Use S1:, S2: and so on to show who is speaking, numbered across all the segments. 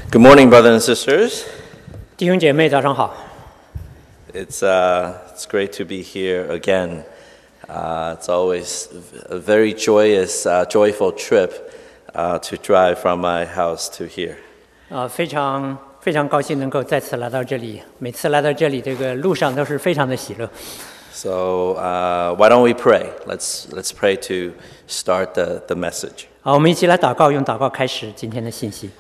S1: Good morning, brothers and sisters.
S2: 弟兄姐妹，早上好。
S1: It's great to be here again. It's always a very joyful trip to drive from my house to here.
S2: 非常高兴能够再次来到这里。每次来到这里，这个路上都是非常的喜乐。
S1: So why don't we pray? Let's pray to start the message.
S2: 好，我们一起来祷告，用祷告开始今天的信息。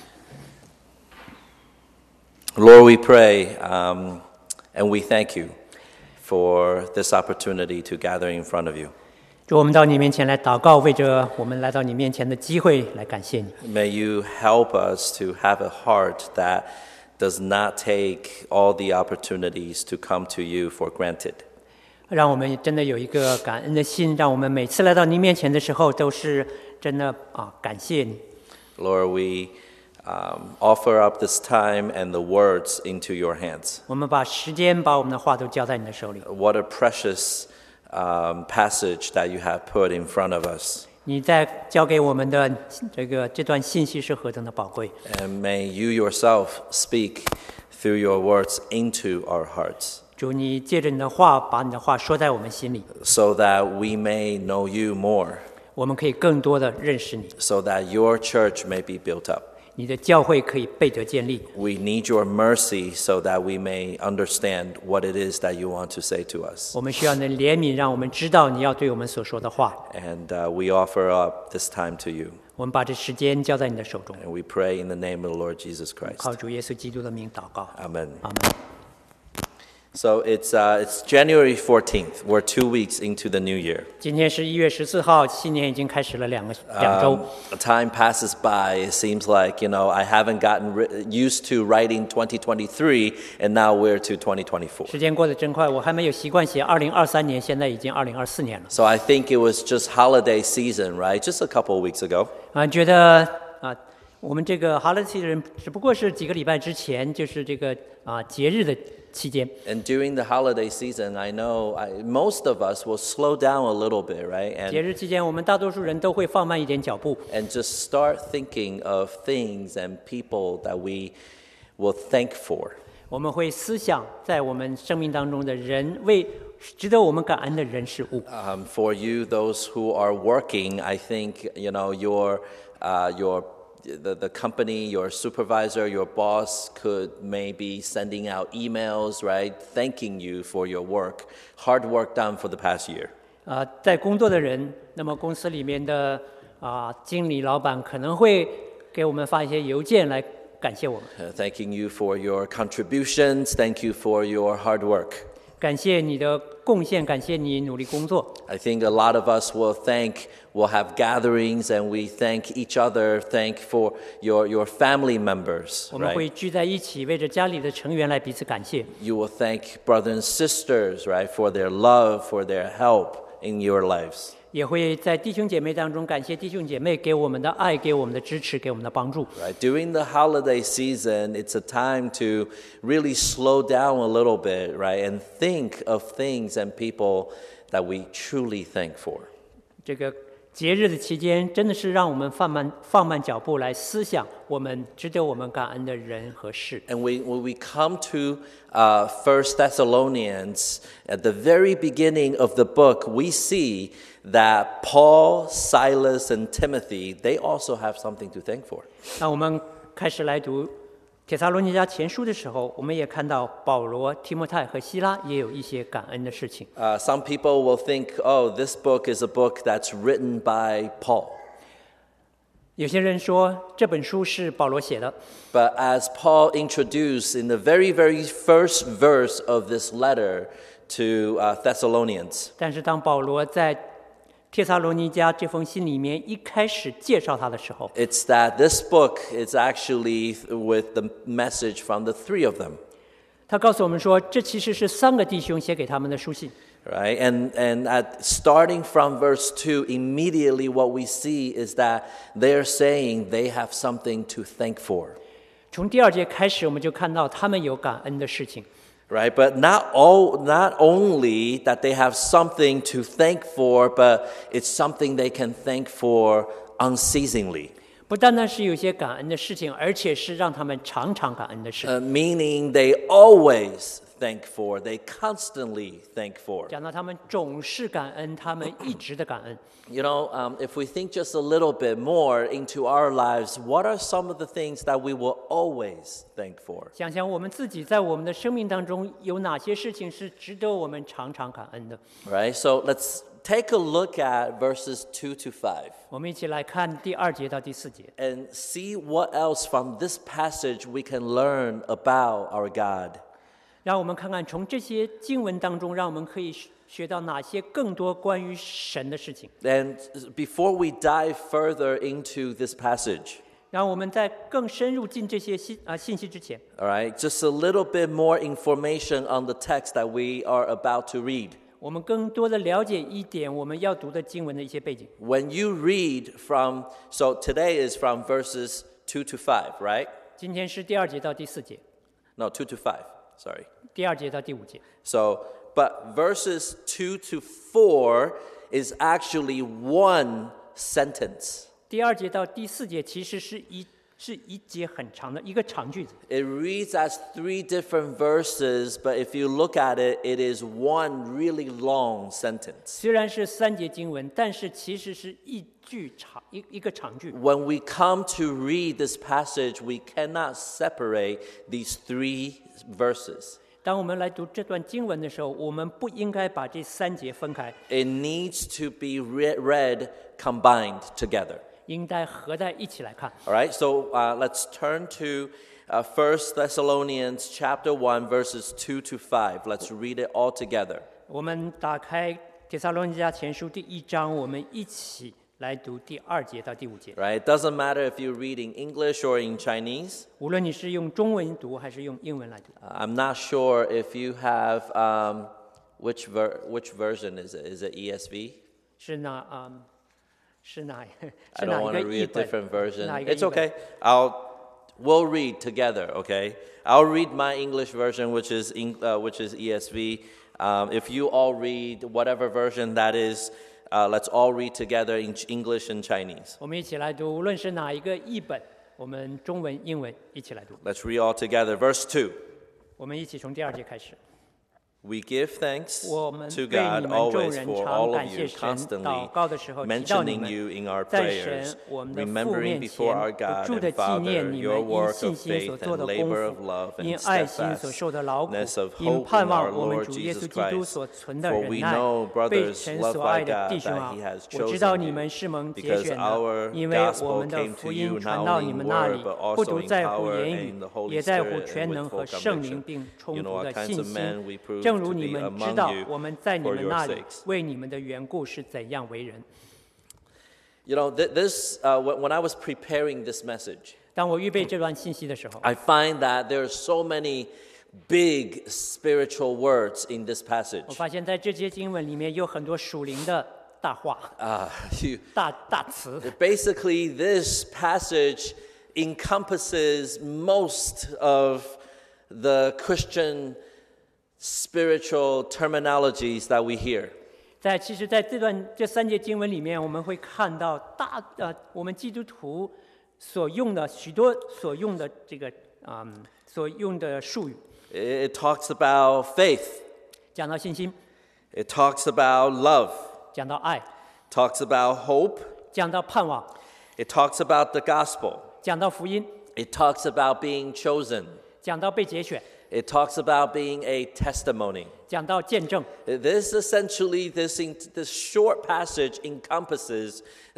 S1: Lord, we pray and we thank you for this opportunity to gather in front of you.
S2: 主，我们到你面前来祷告，为着我们来到你面前的机会来感谢你。
S1: May you help us to have a heart that does not take all the opportunities to come to you for granted.
S2: 让我们真的有一个感恩的心，让我们每次来到你面前的时候，都是真的感谢你。
S1: Lord, we offer up this time and the words into your hands.
S2: 我们把时间，把我们的话都交在你的手里。
S1: What a precious passage that you have put in front of us.
S2: 你在交给我们的这段信息是何等的宝贵。
S1: And may you yourself speak through your words into our hearts.
S2: 主，你借着你的话，把你的话说在我们心里，
S1: So that we may know you more.
S2: 我们可以更多的认识你，
S1: So that your church may be built up.
S2: 你的教会可以被得建立。
S1: We need your mercy so that we may understand what it is that you want to say to us.
S2: 我们需要你的怜悯，让我们知道你要对我们所说的话。
S1: And we offer up this time to you.
S2: 我们把这时间交在你的手中，
S1: And we pray in the name of the Lord Jesus
S2: 靠
S1: Christ.
S2: 主耶稣基督的名祷告。
S1: Amen.
S2: 阿门。
S1: So it's January 14th. We're 2 weeks into the new year.
S2: 今天是1月14号，新年已经开始了两周。
S1: Time passes by. It seems like, I haven't gotten used to writing 2023, and now we're to 2024.
S2: 时间过得真快，我还没有习惯写2023年，现在已经2024年了。
S1: So I think it was just holiday season, right? Just a couple of weeks ago.
S2: 觉得我们这个 holiday season 只不过是几个礼拜之前，就是这个节日的期间。
S1: And during the holiday season, I know most of us will slow down a little bit, right?
S2: 节日期间，我们大多数人都会放慢一点脚步，
S1: And just start thinking of things and people that we will thank for.
S2: 我们会思想在我们生命当中的人，为值得我们感恩的人事物。
S1: For you, those who are working, I think the company, your supervisor, your boss could maybe sending out emails, right, thanking you for your work, hard work done for the past year.
S2: 在工作的人，那么公司里面的经理、老板可能会给我们发一些邮件来感谢我们，
S1: Thanking you for your contributions, thank you for your hard work.
S2: 感谢你的贡献，感谢你努力工作。
S1: I think a lot of us will have gatherings and we thank each other, thank for your family members,
S2: 我们会
S1: right?
S2: 聚在一起，为着家里的成员来彼此感谢。
S1: You will thank brothers and sisters, right, for their love, for their help in your lives.
S2: 也会在弟兄姐妹当中感谢弟兄姐妹给我们的爱、给我们的支持、给我们的帮助。
S1: Right? During the holiday season, it's a time to really slow down a little bit, right, and think of things and people that we truly thank for.
S2: 这个节日的期间，真的是让我们放慢脚步来思想我们值得我们感恩的人和事。
S1: And when we come to 1 Thessalonians, at the very beginning of the book, we see that Paul, Silas, and Timothy, they also have something to thank for.
S2: 当我们开始来读帖撒罗尼迦前书的时候，我们也看到保罗、提摩太和希拉也有一些感恩的事情。
S1: Some people will think, oh, this book is a book that's written by Paul.
S2: 有些人说这本书是保罗写的，
S1: But as Paul introduced in the very, very first verse of this letter to Thessalonians,
S2: 但是当保罗在帖撒罗尼迦这封信里面一开始介绍他的时候，
S1: it's that this book is actually with the message from the three of them.
S2: 他告诉我们说，这其实是3个弟兄写给他们的书信。
S1: Right? And starting from verse 2, immediately what we see is that they're saying they have something to thank for.
S2: 从第2节开始，我们就看到他们有感恩的事情。
S1: Right? But not only that they have something to thank for, but it's something they can thank for unceasingly.
S2: 不单单是有些感恩的事情，而且是让他们常常感恩的事。
S1: meaning they always thank for, they constantly thank for.
S2: 讲到他们总是感恩，他们一直的感恩。
S1: You know, if we think just a little bit more into our lives, what are some of the things that we will always thank for?
S2: 想想我们自己在我们的生命当中有哪些事情是值得我们常常感恩的。
S1: Right? So let's take a look at verses 2 to 5.
S2: 我们一起来看第2节到第4节，
S1: And see what else from this passage we can learn about our God.
S2: 让我们看看从这些经文当中，让我们可以学到哪些更多关于神的事情。
S1: And before we dive further into this passage,
S2: 让我们在更深入进这些信息之前，
S1: all right, just a little bit more information on the text that we are about to read.
S2: 我们更多的了解一点我们要读的经文的一些背景。
S1: When you read from, so today is from verses 2 to 5, right?
S2: 今天是第2节到第4节，
S1: No, 2 to 5, sorry.
S2: 第2节到第5节。
S1: So, but verses 2 to 4 is actually one sentence.
S2: 第2节到第4节其实是一节很长的一个长句子，
S1: It reads as 3 different verses, but if you look at it, it is one really long sentence.
S2: 虽然是3节经文，但是其实是一个长句。
S1: When we come to read this passage, we cannot separate these 3 verses.
S2: 当我们来读这段经文的时候，我们不应该把这3节分开，
S1: It needs to be read combined together.
S2: 应该合在一起来看。
S1: All right, so let's turn to 1 Thessalonians chapter 1, verses 2 to 5. Let's read it all together.
S2: 我们打开帖撒罗尼迦前书第1章，我们一起来读第2节到第5节。
S1: Right? It doesn't matter if you read in English or in Chinese.
S2: 无论你是用中文读还是用英文来读，
S1: I'm not sure if you have which version is it? Is it ESV?
S2: 是哪是哪
S1: I
S2: 是哪
S1: don't
S2: 一
S1: want
S2: 个
S1: to
S2: 译
S1: read a
S2: 本？
S1: different version.
S2: 哪一个
S1: It's
S2: 译本
S1: okay. We'll read together. Okay. I'll read my English version, which is ESV. If you all read whatever version that is, let's all read together in English and Chinese.
S2: 我们一起来读，无论是哪一个译本，我们中文、英文一起来读。
S1: Let's read all together. Verse 2.
S2: 我们一起从第2节开始。
S1: We give thanks
S2: 我们
S1: to
S2: 对
S1: God
S2: 你们众
S1: always
S2: 人
S1: for
S2: 常
S1: all of
S2: 感
S1: you,
S2: 谢神，
S1: constantly
S2: 祷告的时候提到你
S1: mentioning
S2: 们，
S1: you in our
S2: 在
S1: prayers,
S2: 神我们的父
S1: remembering
S2: 面
S1: before
S2: 前
S1: our
S2: 不
S1: God
S2: 住的
S1: and
S2: 纪念
S1: Father
S2: 你
S1: your
S2: 们因
S1: work
S2: 信
S1: of
S2: 心所
S1: faith
S2: 做
S1: and
S2: 的功
S1: labor of
S2: 夫，
S1: love
S2: 因
S1: and
S2: 爱心所受的劳苦
S1: steadfastness of，
S2: 因
S1: hope
S2: 盼
S1: in
S2: 望
S1: our
S2: 我们
S1: Lord
S2: 主耶稣
S1: Jesus
S2: 基督
S1: Christ.
S2: 所存的
S1: For
S2: 忍
S1: we
S2: 耐。
S1: know,
S2: 被
S1: brothers
S2: 神
S1: loved
S2: 所爱
S1: by
S2: 的
S1: God,
S2: 弟兄
S1: that
S2: 啊
S1: He has，
S2: 我知道
S1: chosen
S2: 你
S1: you,
S2: 们是蒙节
S1: because
S2: 选的，
S1: our
S2: 因为我
S1: gospel
S2: 们的
S1: came
S2: 福
S1: to
S2: 音
S1: you
S2: 传
S1: not
S2: 到
S1: only
S2: 你
S1: in
S2: 们那
S1: word,
S2: 里，
S1: but
S2: 不
S1: also
S2: 独
S1: in
S2: 在乎
S1: power
S2: 言
S1: and
S2: 语
S1: in the，Holy
S2: 也在乎
S1: Spirit
S2: 全
S1: and
S2: 能
S1: with
S2: 和
S1: full
S2: 圣灵，
S1: conviction.
S2: 并充
S1: You
S2: 足
S1: know what
S2: 的
S1: kinds
S2: 信
S1: of
S2: 心
S1: men we proved
S2: 正如
S1: to
S2: 你
S1: be
S2: 们知
S1: among
S2: 道，
S1: you
S2: 我们在你
S1: for
S2: 们
S1: your
S2: 那里
S1: sakes.
S2: 为你们的缘故是怎样为人。
S1: You know, when I was preparing this message,
S2: 当我预备这段信息的时候，
S1: I find that there are so many big spiritual words in this passage.
S2: 我发现在这节经文里面有很多属灵的大话、大词。
S1: Basically, this passage encompasses most of the Christian spiritual terminologies that we hear.
S2: 其实，在这3节经文里面，我们会看到我们基督徒所用的许多所用的所用的术语，
S1: It talks about faith.
S2: 讲到信心，
S1: It talks about love.
S2: 讲到爱，
S1: Talks about hope.
S2: 讲到盼望，
S1: It talks about the gospel.
S2: 讲到福音，
S1: It talks about being chosen.
S2: 讲到被节选，
S1: It talks about being a testimony.
S2: 讲到见证。
S1: This essentially, this short passage encompasses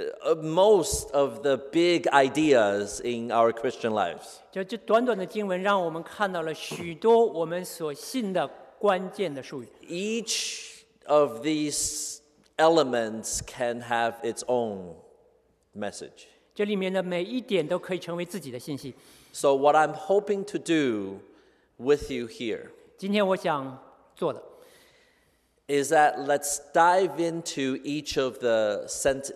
S1: most of the big ideas in our Christian lives.
S2: 这短短的经文，让我们看到了许多我们所信的关键的术语。
S1: Each of these elements can have its own message.
S2: 这里面的每一点都可以成为自己的信息。
S1: So what I'm hoping to do with you here
S2: 今天我想做的
S1: is that let's dive into each of the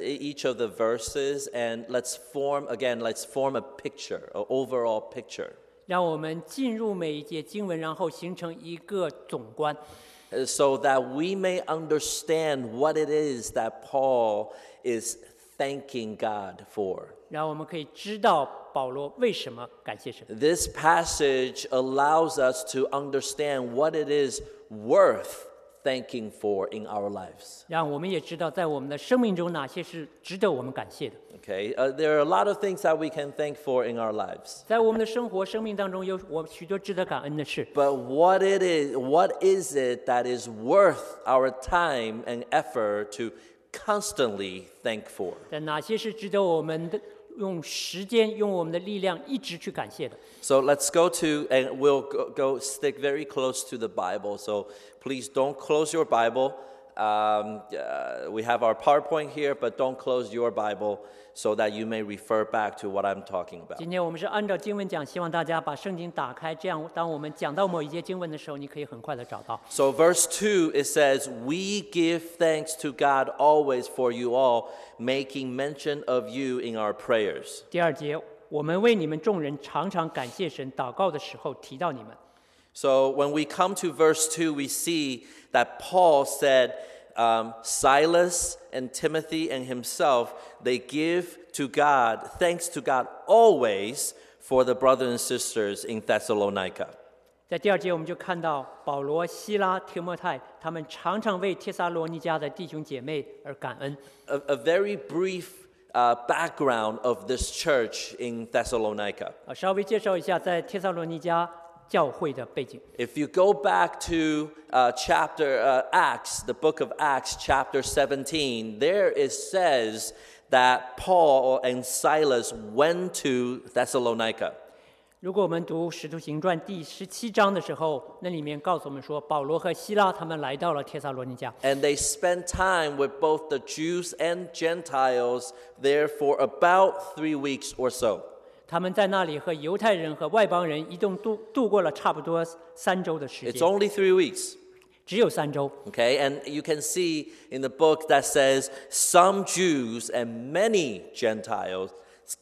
S1: verses and let's form a picture, an overall picture.
S2: 让我们进入每一节经文，然后形成一个总观，
S1: So that we may understand what it is that Paul is thanking God for.
S2: 然后我们可以知道保罗为什么感谢神。
S1: This passage allows us to understand what it is worth thanking for in our lives.
S2: 让我们也知道在我们的生命中哪些是值得我们感谢的。
S1: Okay, there are a lot of things that we can thank for in our lives.
S2: 在我们的生命当中有许多值得感恩的事，
S1: But what is it that is worth our time and effort to constantly thank for?
S2: 但哪些是值得我们的用时间、用我们的力量一直去感谢的？
S1: So let's go to, and we'll go stick very close to the Bible. So please don't close your Bible. We have our PowerPoint here, but don't close your Bible so that you may refer back to what I'm talking about.
S2: 今天我们是按照经文讲，希望大家把圣经打开，这样当我们讲到某一节经文的时候，你可以很快的找到。
S1: So verse 2, it says, "We give thanks to God always for you all, making mention of you in our prayers."
S2: 第二节，我们为你们众人常常感谢神，祷告的时候提到你们。
S1: So when we come to verse 2, we see that Paul said Silas and Timothy and himself, they give to God, thanks to God always for the brothers and sisters in Thessalonica.
S2: 在第二节，我们就看到保罗、希拉、提摩太，他们常常为帖撒罗尼迦的弟兄姐妹而感恩。
S1: A very brief background of this church in Thessalonica.
S2: 稍微介绍一下在帖撒罗尼迦教会的背景。
S1: If you go back to Acts, the book of Acts, chapter 17, there it says that Paul and Silas went to Thessalonica.
S2: 如果我们读《使徒行传》第17章的时候，那里面告诉我们说，保罗和希拉他们来到了帖撒罗尼迦，
S1: And they spent time with both the Jews and Gentiles there for about 3 weeks or so.
S2: 他们在那里和犹太人和外邦人一同度过了差不多3周的时
S1: It's
S2: 间，
S1: only 3 weeks.
S2: 只有3周。
S1: Okay, and you can see in the book that says some Jews and many Gentiles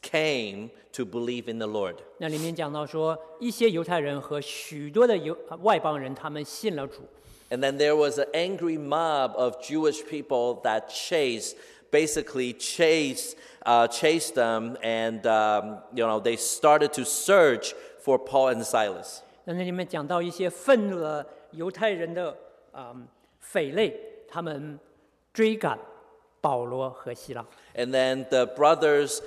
S1: came to believe in the Lord.
S2: 那里面讲到说，一些犹太人和许多的外邦人，他们信了主。
S1: And then there was an angry mob of Jewish people that basically chased them, and they started to search for Paul and Silas.
S2: 那里面讲到一些愤怒的犹太人的匪类，他们追赶保罗和希拉。
S1: And then the brothers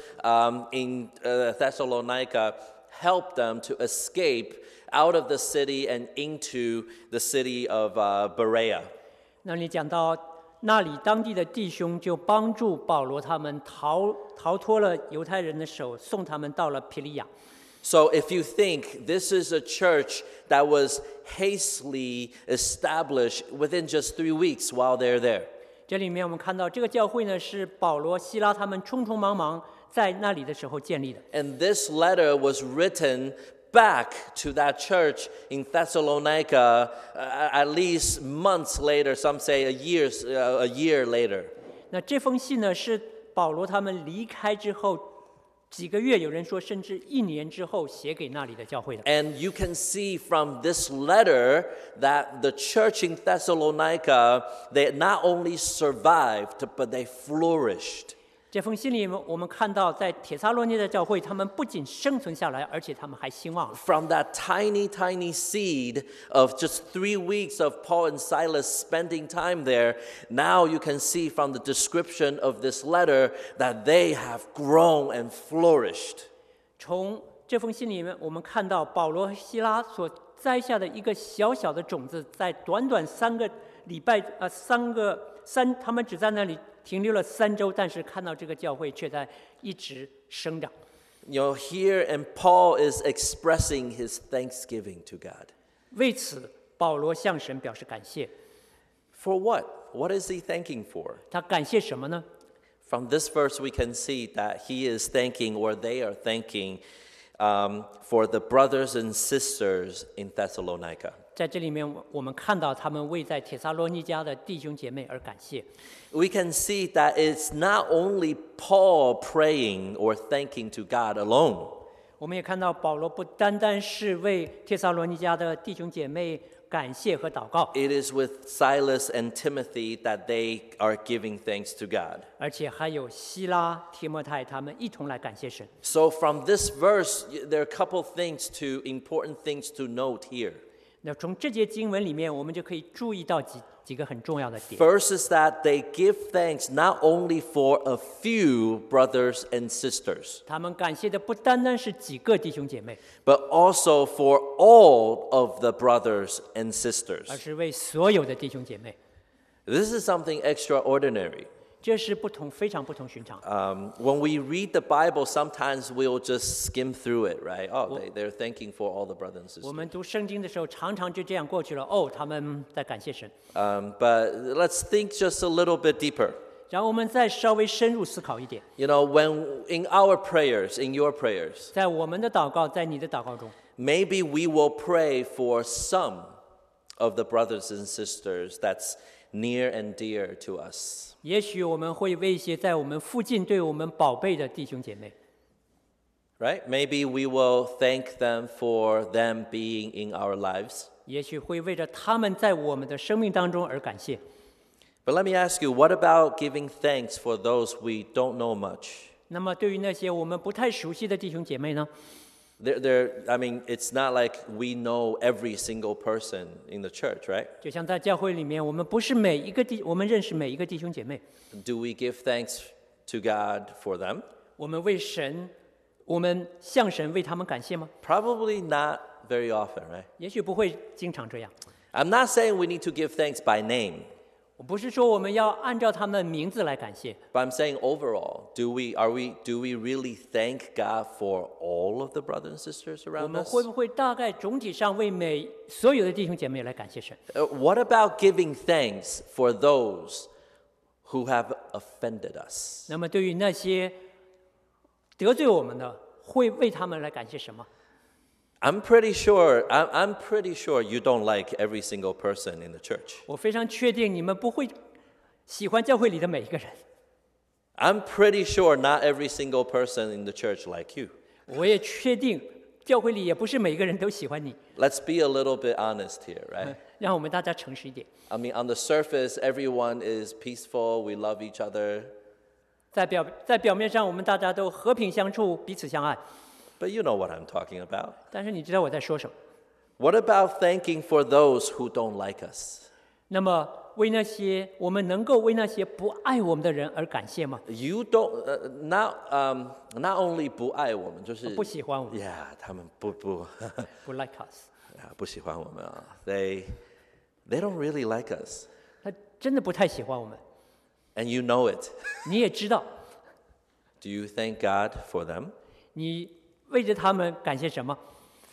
S1: in Thessalonica helped them to escape out of the city and into the city of Berea.
S2: 那里讲到那里当地的弟兄就帮助保罗他们逃脱了犹太人的手，送他们到了庇利亚。
S1: So if you think this is a church that was hastily established within just 3 weeks while they're there.
S2: 这里面我们看到这个教会呢，是保罗、希拉他们匆匆忙忙在那里的时候建立的。
S1: And this letter was written back to that church in Thessalonica at least months later, some say a year later.
S2: 那这封信呢，是保罗他们离开之后几个月，有人说甚至1年之后写给那里的教会的。
S1: And you can see from this letter that the church in Thessalonica, they not only survived, but they flourished.
S2: 这封信里，我们看到在帖撒罗尼的教会，他们不仅生存下来，而且他们还兴旺了。
S1: From that tiny seed of just 3 weeks of Paul and Silas spending time there, now you can see from the description of this letter that they have grown and flourished.
S2: 从这封信里面，我们看到保罗和希拉所栽下的一个小小的种子，在短短3个礼拜，他们只在那里停留了3周，但是看到这个教会却在一直生长。
S1: Here and Paul is expressing his thanksgiving to God.
S2: 为此，保罗向神表示感谢。
S1: For what? What is he thanking for?
S2: 他感谢什么呢？
S1: From this verse, we can see that he is thanking, or they are thanking, for the brothers and sisters in Thessalonica.
S2: 在这里面，我们看到他们为在帖撒罗尼迦的弟兄姐妹而感谢。
S1: We can see that it's not only Paul praying or thanking to God alone.
S2: 我们也看到保罗不单单是为帖撒罗尼迦的弟兄姐妹感谢和祷告，
S1: It is with Silas and Timothy that they are giving thanks to God.
S2: 而且还有希拉、提摩太他们一同来感谢神。
S1: So from this verse, there are a couple important things to note here.
S2: 那从这节经文里面，我们就可以注意到几个很重要的点。
S1: First is that they give thanks not only for a few brothers and sisters,
S2: 他们感谢的不单单是几个弟兄姐妹，
S1: but also for all of the brothers and
S2: 而
S1: sisters.
S2: 是为所有的弟兄姐妹。
S1: This is something extraordinary.
S2: 这是非常不同寻常。
S1: When we read the Bible, sometimes we'll just skim through it, right? Oh, they're thanking for all the brothers and
S2: 我
S1: sisters.
S2: 们读圣经的时候，常常就这样过去了。哦，他们在感谢神。
S1: But let's think just a little bit deeper.
S2: 然后我们再稍微深入思考一点，
S1: You know, when in our prayers, in your prayers,
S2: 在我们的祷告，在你的祷告中，
S1: maybe we will pray for some of the brothers and sisters that's near and dear to us.
S2: 也许我们会为一些在我们附近对我们宝贝的弟兄姐妹，
S1: Right? Maybe we will thank them for them being in our lives.
S2: 也许会为着他们在我们的生命当中而感谢。
S1: But let me ask you, what about giving thanks for those we don't know much?
S2: 那么对于那些我们不太熟悉的弟兄姐妹呢？
S1: I mean, it's not like we know every single person in the church, right?
S2: 就像在教会里面，我们不是我们认识每一个弟兄姐妹，
S1: Do we give thanks to God for them?
S2: 我们向神为他们感谢吗？
S1: Probably not very often, right?
S2: 也许不会经常这样。
S1: I'm not saying we need to give thanks by name,
S2: 我不是说我们要按照他们名字来感谢，
S1: but I'm saying overall, do we really thank God for all of the brothers and sisters
S2: 我
S1: around
S2: 们
S1: us?
S2: 会不会大概总体上为所有的弟兄姐妹来感谢神？
S1: What about giving thanks for those who have offended us?
S2: 那么对于那些得罪我们的，会为他们来感谢什么？
S1: I'm pretty sure you don't like every single person in the church.
S2: 我非常确定你们不会喜欢教会里的每一个人。
S1: I'm pretty sure not every single person in the church like you.
S2: 我也确定教会里也不是每一个人都喜欢你。
S1: Let's be a little bit honest here, right?
S2: 让我们大家诚实一点。
S1: I mean, on the surface, everyone is peaceful, we love each other.
S2: 在表面上，我们大家都和平相处，彼此相爱。
S1: But you know what I'm talking about.
S2: 但是你知道我在说什么？
S1: What about thanking for those who don't like us?
S2: 那么我们能够为那些不爱我们的人而感谢吗？
S1: You don't, not only 不爱我们，就是
S2: 不喜欢我们
S1: Yeah, 他们不
S2: 不 like us，
S1: 不喜欢我们啊。They don't really like us.
S2: 他真的不太喜欢我们。
S1: And you know it.
S2: 你也知道，
S1: Do you thank God for them?
S2: 你为着他们感谢什么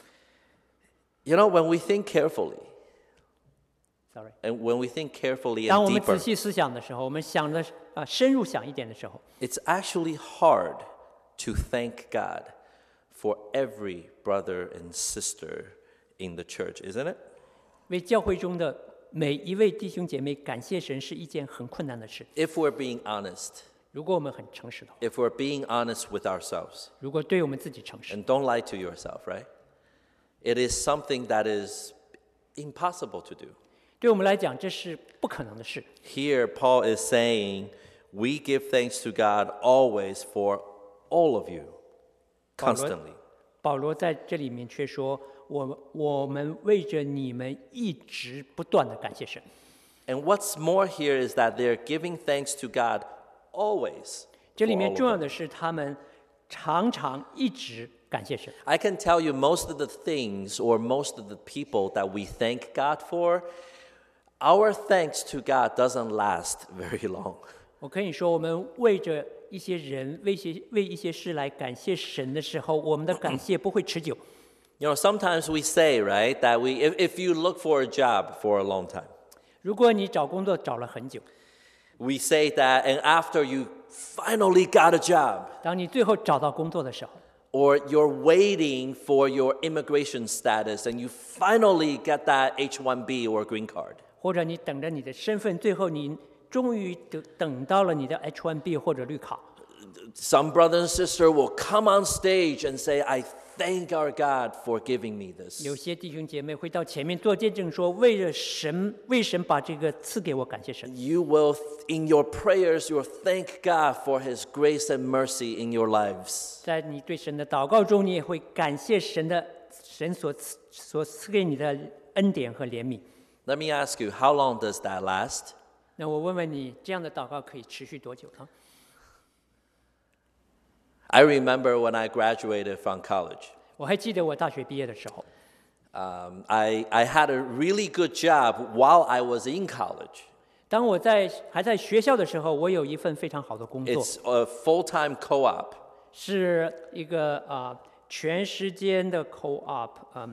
S1: You know, when we think carefully,
S2: ？Sorry，
S1: and when we think carefully
S2: 当
S1: and
S2: 我们仔
S1: deeper,
S2: 细思想的时候，我们想的深入想一点的时候，
S1: it's actually hard to thank God for every brother and sister in the church, isn't it?
S2: 为教会中的每一位弟兄姐妹感谢神是一件很困难的事。
S1: If we're being honest,
S2: 如果我们很诚实的话，
S1: if we're being honest with ourselves,
S2: 如果对我们自己诚实，
S1: and don't lie to yourself, right? It is something that is impossible to do.
S2: 对我们来讲这是不可能的事。
S1: Here, Paul is saying, we give thanks to God always for all of you, constantly.
S2: 保罗在这里面却说，我们为着你们一直不断的感谢神。
S1: And what's more here is that they're giving thanks to God always.
S2: 这
S1: for
S2: 里面
S1: all of
S2: 重要
S1: them.
S2: 的是，他们常常一直感谢神。
S1: I can tell you most of the things or most of the people that we thank God for, our thanks to God doesn't last very long.
S2: 我可以说，我们为着一些人、为一些事来感谢神的时候，我们的感谢不会持久。
S1: You know, sometimes we say, right, that if you look for a job for a long time,
S2: 如果你找工作找了很久，
S1: we say that, and after you finally got a job,
S2: 当你最后找到工作的时候，
S1: or you're waiting for your immigration status and you finally get that H-1B or green card,
S2: 或者你等着你的身份，最后你终于等到了你的 H-1B 或者绿卡，
S1: some brother and sister will come on stage and say, I thank our God for giving me this.
S2: 有些弟兄姐妹会到前面做见证说，为神把这个赐给我，感谢神。
S1: You will, in your prayers, you will thank God for His grace and mercy in your lives.
S2: 在你对神的祷告中，你也会感谢神所赐给你的恩典和怜悯。
S1: Let me ask you, how long does that last?
S2: 那我问问你，这样的祷告可以持续多久呢？
S1: I remember when I graduated from college.
S2: 我还记得我大学毕业的时候，
S1: I had a really good job while I was in college.
S2: 当我还在学校的时候，我有一份非常好的工作，
S1: It's a full-time co-op.
S2: 是一个全时间的 co-op，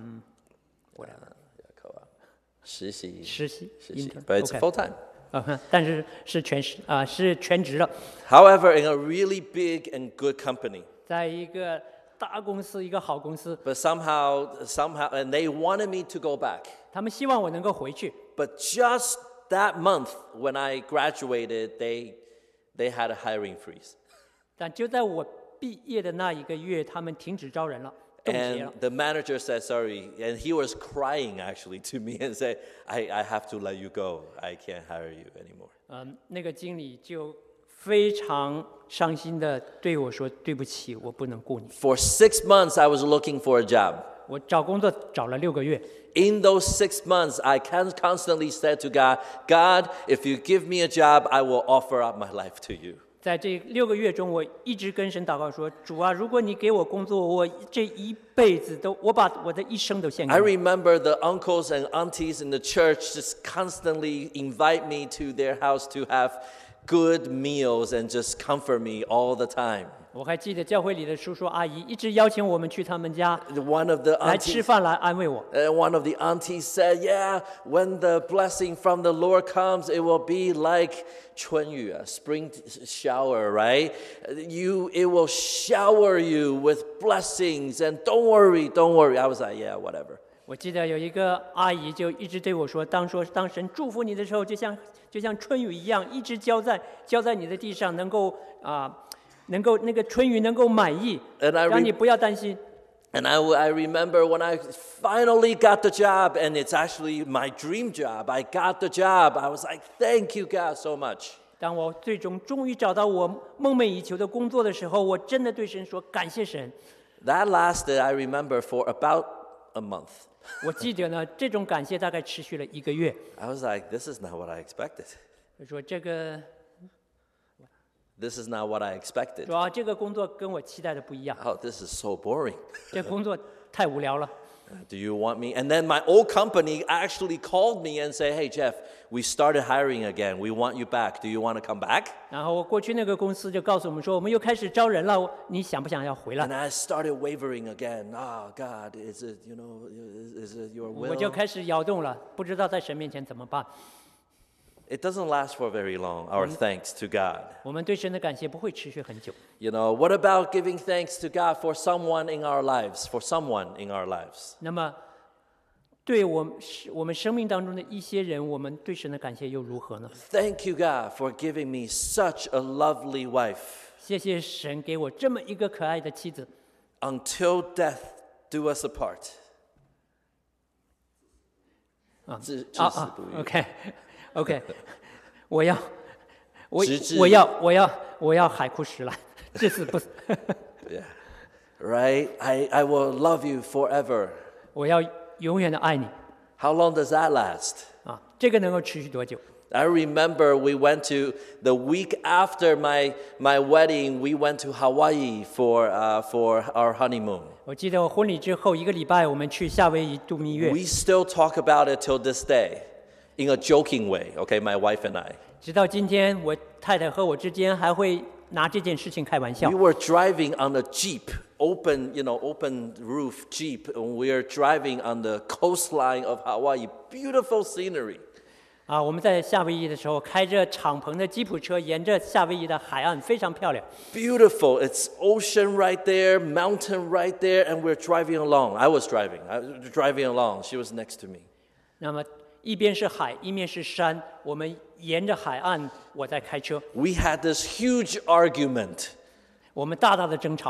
S1: Co-op. 实习
S2: 实习 intern
S1: but it's
S2: OK
S1: full-time.
S2: 但是是全职的，
S1: However, in a really big and good company.
S2: 在一个大公司，一个好公司，
S1: But somehow, and they wanted me to go back.
S2: 他们希望我能够回去。
S1: But just that month, when I graduated, they had a hiring freeze.
S2: 但就在我毕业的那一个月，他们停止招人了，冻结
S1: And
S2: 了。
S1: the manager said sorry, and he was crying actually to me and said, I have to let you go. I can't hire you anymore.
S2: 那个经理就非常伤心的对我说：“对不起，我不能雇你。
S1: For 6 months, I was looking for a job. ”
S2: 我找工作找了6个月，
S1: In those 6 months, I constantly said to God, God, if you give me a job, I will offer up my life to you.
S2: 在这6个月中，我一直跟神祷告说：“主啊，如果你给我工作，我这一辈子我把我的一生都献给
S1: I
S2: 你。”
S1: remember the uncles and aunties in the church just constantly invite me to their house to have good meals and just comfort me all the time.
S2: 我还记得教会里的叔叔阿姨一直邀请我们去他们家
S1: One of the
S2: 来吃
S1: aunties,
S2: 饭，来安慰我。
S1: one of the aunties said, "Yeah, when the blessing from the Lord comes, it will be like 春雨, a spring shower, right? It will shower you with blessings, and don't worry, don't worry." I was like, "Yeah, whatever."
S2: 我记得有一个阿姨就一直对我说：“当神祝福你的时候，就像春雨一样，一直浇在你的地上，能够那个春雨能够满意，
S1: And I
S2: 让你不要担心。”
S1: And I remember when I finally got the job, and it's actually my dream job. I got the job. I was like, "Thank you, God, so much."
S2: 当我终于找到我梦寐以求的工作的时候，我真的对神说：“感谢神。
S1: That lasted, I remember, for about a month. ”
S2: 我记得呢，这种感谢大概持续了1个月。
S1: I was like, "This is not what I expected.
S2: 我说这个
S1: This is not what I expected.
S2: 主要这个工作跟我期待的不一样，
S1: Oh, this is so boring.
S2: 这工作太无聊了。
S1: Do you want me?" And then my old company actually called me and said, "Hey, Jeff, we started hiring again. We want you back. Do you want to come back?"
S2: 然后我过去那个公司就告诉我们说，我们又开始招人了，你想不想要回来
S1: And？ I started wavering again. Oh, God, is it your
S2: 我
S1: will?
S2: 就开始摇动了，不知道在神面前怎么办。
S1: It doesn't last for very long, our thanks to God.
S2: 我们对神的感谢不会持续很久。
S1: You know, what about giving thanks to God for someone in our lives? For someone in our lives.
S2: 那么，对我们生命当中的一些人，我们对神的感谢又如何呢？
S1: Thank you, God, for giving me such a lovely wife.
S2: 谢谢神给我这么一个可爱的妻子，
S1: Until death do us apart. 至死不渝。
S2: OK，我要海枯石烂，至死不死。
S1: Yeah. Right? I will love you forever.
S2: 我要永远的爱你
S1: How long does that last?
S2: 啊！这个能够持续多久？
S1: I remember we went to the week after my wedding. We went to Hawaii for our honeymoon.
S2: 我记得我婚礼之后1个礼拜，我们去夏威夷度蜜月，
S1: We still talk about it till this day, in a joking way. Okay, my wife and I.
S2: 直到今天，我太太和我之间还会拿这件事情开玩笑
S1: We。were driving on a Jeep, open roof Jeep, and we are driving on the coastline of Hawaii. Beautiful scenery.
S2: 啊，我们在夏威夷的时候，开着敞篷的吉普车，沿着夏威夷的海岸，非常漂亮。
S1: Beautiful. It's ocean right there, mountain right there, and we're driving along. I was driving along. She was next to me.
S2: 那么一边是海，一面是山，我们沿着海岸，我在开车，
S1: We had this huge argument.
S2: 我们大大的争吵。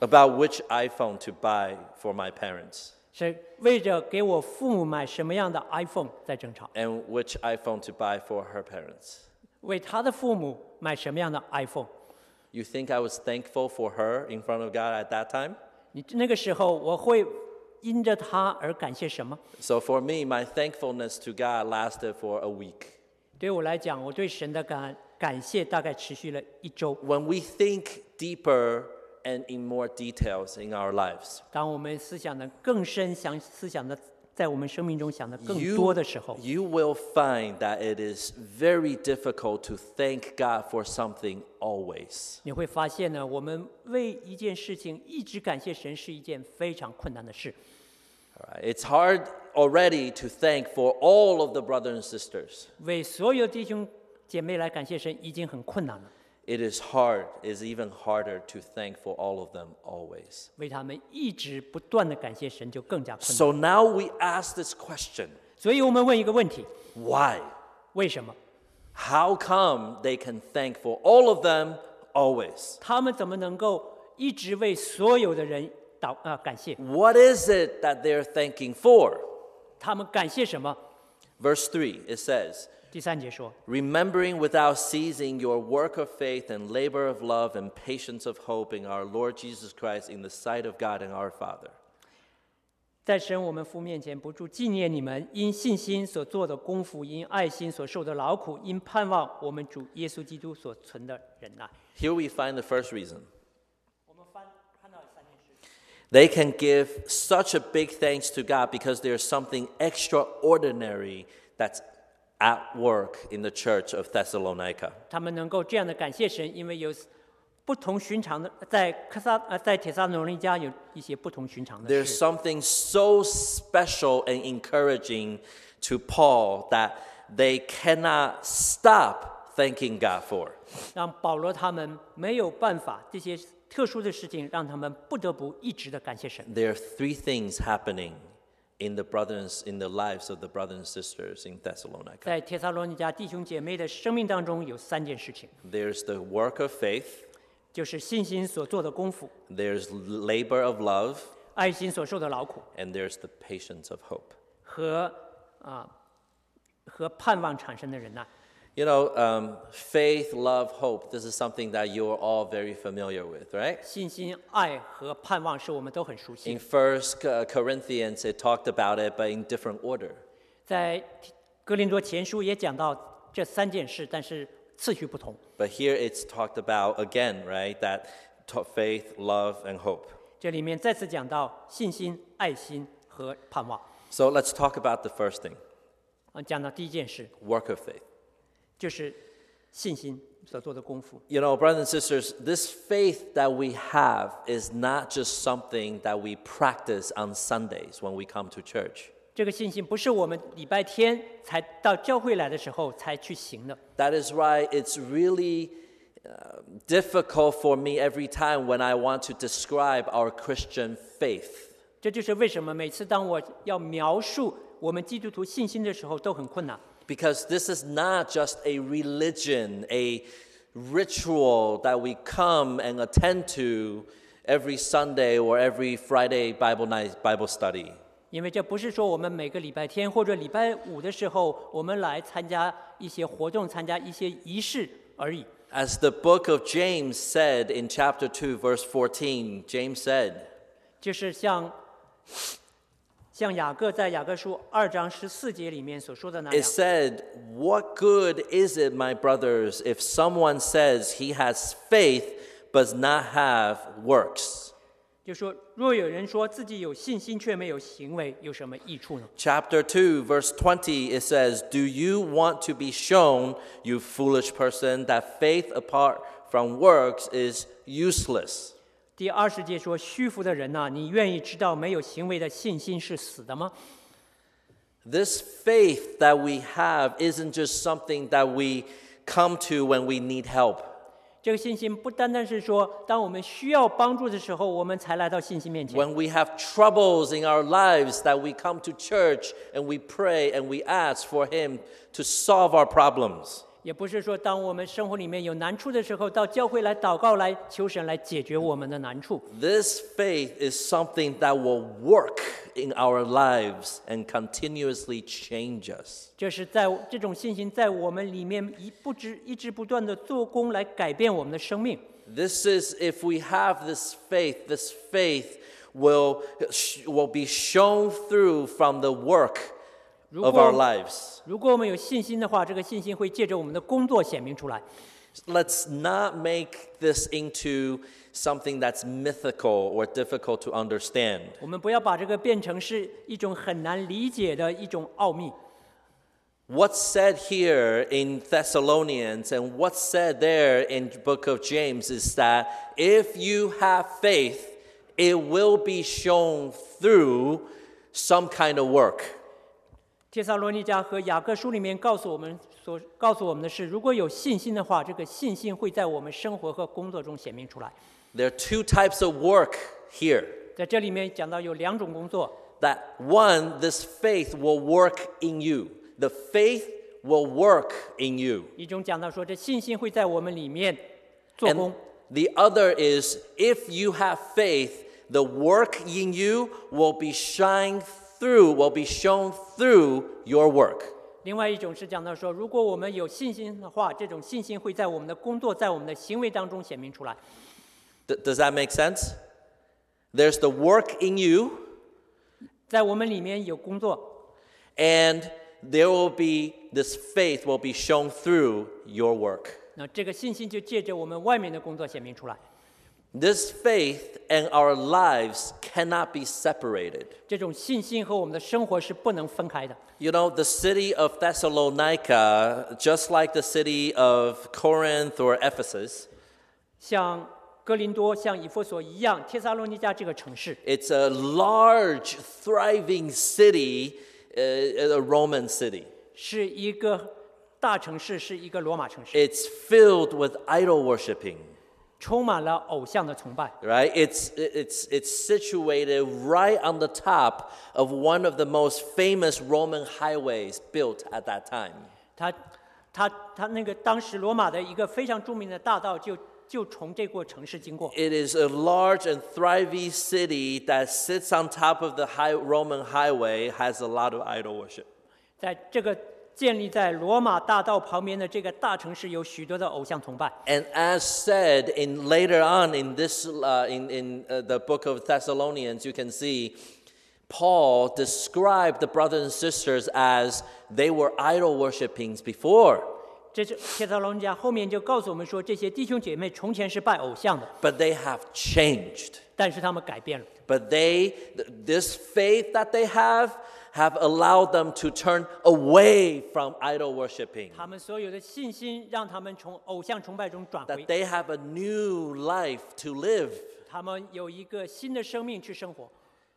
S1: about which iPhone to buy for my parents
S2: 是为着给我父母买什么样的 iPhone 在争吵，
S1: and which iPhone to buy for her parents.
S2: 为他的父母买什么样的 iPhone。
S1: You think I was thankful for her in front of God at that time?
S2: 你那个时候我会因着他而感谢什么？
S1: So for me, my thankfulness to God lasted for a week.
S2: 对我来讲，我对神的感谢大概持续了1周。
S1: When we think deeper and in more details in our lives,
S2: 当我们思想的更深，思想的在我们生命中想的更
S1: you,
S2: 多的时候，
S1: you will find that it is very difficult to thank God for something always.
S2: 你会发现呢，我们为一件事情一直感谢神是一件非常困难的事。
S1: All right. It's hard already to thank for all of the brothers and sisters.
S2: 为所有弟兄姐妹来感谢神已经很困难了，
S1: It is even harder to thank for all of them always.
S2: 为他们一直不断的感谢神就更加困难。
S1: So now we ask this question,
S2: 所以我们问一个问题：
S1: why?
S2: 为什么
S1: How come they can thank for all of them always?
S2: 他们怎么能够一直为所有的人感谢？
S1: What is it that they're thanking for?
S2: 他们感谢什么？
S1: Verse 3, it says,
S2: 第3节说，
S1: remembering without ceasing your work of faith and labor of love and patience of hope in our Lord Jesus Christ in the sight of God and our Father.
S2: 在神我们父面前不住纪念你们因信心所做的功夫，因爱心所受的劳苦，因盼望我们主耶稣基督所存的忍耐。
S1: Here we find the first reason.
S2: 我们看到3件事。
S1: They can give such a big thanks to God because there's something extraordinary that's at work in the church of Thessalonica.
S2: 他们能够这样的感谢神，因为有不同寻常的，在帖撒罗尼迦有一些不同寻常的
S1: There's
S2: 事。
S1: something so special and encouraging to Paul that they cannot stop thanking God for.
S2: 让保罗他们没有办法，这些特殊的事情让他们不得不一直的感谢神。
S1: There are three things happening in the lives of the brothers and sisters in Thessalonica.
S2: 在帖撒罗尼迦弟兄姐妹的生命当中有3件事情，
S1: There's the work of faith,
S2: 就是信心所做的功夫，
S1: there's labor of love,
S2: 爱心所受的劳苦，
S1: and there's the patience of hope.
S2: 和盼望产生的忍耐。
S1: You know, faith, love, hope, this is something that you're all very familiar with, right?
S2: 信心、爱和盼望是我们都很熟悉
S1: In
S2: 的。
S1: 1 Corinthians, it talked about it, but in different order.
S2: 在哥林多前书也讲到这3件事，但是次序不同。
S1: But here it's talked about again, right? That faith, love, and hope.
S2: 这里面再次讲到信心、爱心和盼望。
S1: So let's talk about the first thing,
S2: 讲到第一件事，
S1: work of faith.
S2: 就是信心所做的功夫。
S1: You know, brothers and sisters, this faith that we have is not just something that we practice on Sundays when we come to church.
S2: 这个信心不是我们礼拜天才到教会来的时候才去行的。
S1: That is why it's really difficult for me every time when I want to describe our Christian faith.
S2: 这就是为什么每次当我要描述我们基督徒信心的时候都很困难。
S1: Because this is not just a religion, a ritual that we come and attend to every Sunday or every Friday Bible night Bible study.
S2: 因为这不是说我们每个礼拜天或者礼拜5的时候，我们来参加一些活动、参加一些仪式而已。
S1: As the book of James said in chapter 2, verse 14, James said,
S2: 就是像雅各在雅各书2章14节里面所说的那
S1: it
S2: 样，
S1: said, "What good is it, my brothers, if someone says he has faith but does not have works?"
S2: 就说若有人说自己有信心却没有行为，有什么益处呢？
S1: Chapter 2, verse 20, it says, "Do you want to be shown, you foolish person, that faith apart from works is useless?"
S2: 第20节说：“虚浮的人呐、你愿意知道没有行为的信心是死的吗？”
S1: This faith that we have isn't just something that we come to when we need help.
S2: 这个信心不单单是说，当我们需要帮助的时候，我们才来到信心面前。
S1: When we have troubles in our lives, that we come to church and we pray and we ask for Him to solve our problems.
S2: 也不是说当我们生活里面有难处的时候，到教会来祷告，来求神来解决我们的难处。
S1: This faith is something that will work in our lives and continuously change us.
S2: 这是在这种信心在我们里面一直不断的做工，来改变我们的生命。
S1: This is, if we have this faith will be shown through from the work of our lives.
S2: 如果我们有信心的话，这个信心会借着我们的工作显明出来。
S1: Let's not make this into something that's mythical or difficult to understand.
S2: 我们不要把这个变成是一种很难理解的一种奥秘。
S1: What's said here in Thessalonians and what's said there in the book of James is that if you have faith, it will be shown through some kind of work.
S2: 帖撒罗尼迦和雅各书里面告诉我们的是，如果有信心的话，这个信心会在我们生活和工作中显明出来。
S1: There are two types of work here.
S2: 在这里面讲到有两种工作。
S1: That one, this faith will work in you. The faith will work in you.
S2: 一种讲到说，这信心会在我们里面做工。
S1: The other is, if you have faith, the work in you will be shown through your work.
S2: 另外一种是讲到说，如果我们有信心的话，这种信心会在我们的工作，在我们的行为当中显明出来。
S1: Does that make sense? There's the work in you.
S2: 在我们里面有工作。
S1: And there will be, this faith will be shown through your work.
S2: 那这个信心就借着我们外面的工作显明出来。
S1: This faith and our lives cannot be separated.
S2: 这种信心和我们的生活是不能分开的。
S1: You know, the city of Thessalonica, just like the city of Corinth or Ephesus,
S2: 像哥林多、像以弗所一样，帖撒罗尼迦这个城市
S1: it's a large, thriving city, a Roman city.
S2: 是一个大城市，是一个罗马城市，
S1: It's filled with idol worshiping.
S2: 充满了偶像的崇拜。
S1: Right? It's situated right on the top of one of the most famous Roman highways built at that time.
S2: 他那个当时罗马的一个非常著名的大道就从这个城市经过。
S1: It is a large and thriving city that sits on top of the Roman highway, has a lot of idol worship.
S2: 在这个建立在罗马大道旁边的这个大城市，有许多的偶像崇拜。
S1: And as said in later on in this in the book of Thessalonians, you can see Paul described the brothers and sisters as they were idol worshiping before.
S2: 这是帖撒罗尼迦后面就告诉我们说，这些弟兄姐妹从前是拜偶像的，
S1: But they have changed.
S2: 但是他们改变了。
S1: But this faith that they have allowed them to turn away from idol worshiping.
S2: 他们所有的信心让他们从偶像崇拜中转
S1: That
S2: 回，
S1: they have a new life to live.
S2: 他们有一个新的生命去生活。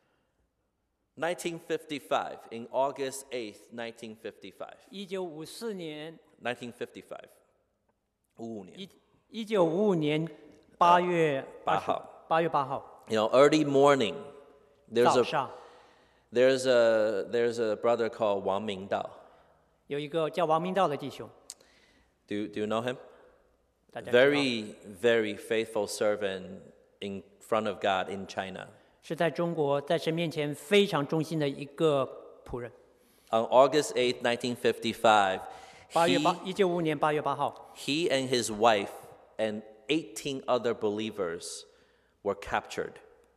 S1: 1955, in August 8th, 1955.
S2: 1954年
S1: 1955. 55年。
S2: 1955年8月
S1: 8号。
S2: 8月8号
S1: You know, early morning,
S2: 早上，
S1: there's a brother called Wang Mingdao.
S2: 有一个叫王明道的弟兄，
S1: Do you know him?
S2: 大家知道
S1: Very, very faithful servant in front of God in China.
S2: 是在中国在神面前非常忠心的一个仆人。
S1: On August 8th, 1955,
S2: 1955年8月8号，
S1: he and his wife and 18 other believers were captured.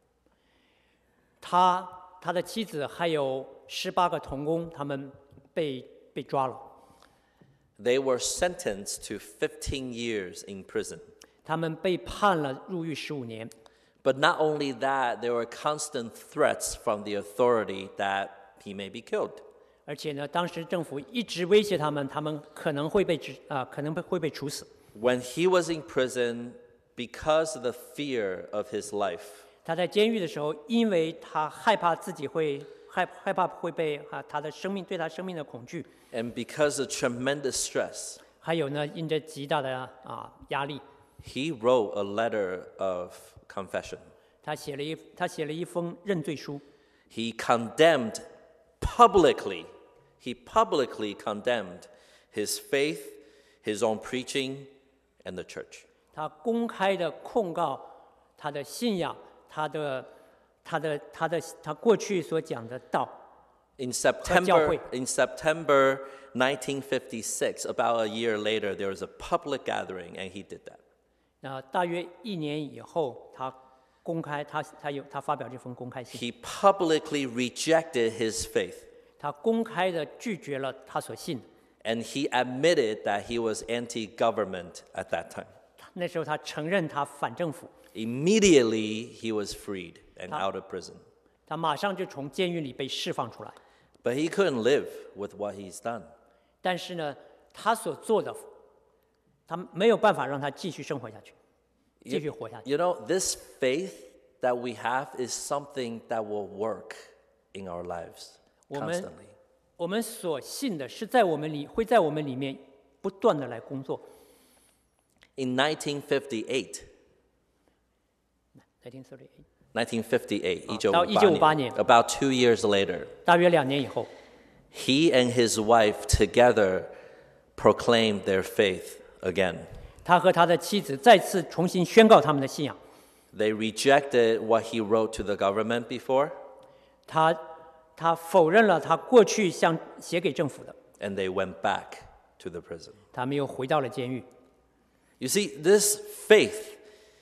S2: 他的妻子还有18个同工，他们被抓了。
S1: They were sentenced to 15 years in prison.
S2: 他们被判了入狱15年。
S1: But not only that, there were constant threats from the authority that he may be killed.
S2: 而且呢，当时政府一直威胁他们，他们可能会被处死。
S1: When he was in prison, because of the fear of his life,
S2: 他在监狱的时候，因为他害怕自己会害怕会被他的生命对他生命的恐惧，
S1: and because of tremendous stress,
S2: 还有呢，因着极大的压力，
S1: he wrote a letter of confession.
S2: 他写了一封认罪书。
S1: He publicly condemned his faith, his own preaching, and the church.
S2: 他公开的控告他的信仰，他过去所讲的道。
S1: In September 1956, about a year later, there was a public gathering, and he did that.
S2: 那大约1年以后，他公开，他发表这封公开信。
S1: He publicly rejected his faith,
S2: 他公开的拒绝了他所信的。
S1: and he admitted that he was anti-government at that time.
S2: 那时候他承认他反政府，
S1: Immediately, he was freed and out of prison.
S2: 他马上就从监狱里被释放出来。
S1: But he couldn't live with what he's done.
S2: 但是呢，他所做的，他没有办法让他继续生活下去，继续活下去。
S1: You know, this faith that we have is something that will work in our lives
S2: 我们
S1: constantly.
S2: 我们所信的是会在我们里面不断的来工作。
S1: In 1958,
S2: 到1958年
S1: about 2 years later,
S2: 大约2年以后，
S1: he and his wife together proclaimed their faith again.
S2: 他和他的妻子再次重新宣告他们的信仰。
S1: They rejected what he wrote to the government before,
S2: 他否认了他过去写给政府的，
S1: and they went back to the prison.
S2: 他们又回到了监狱。
S1: You see, this faith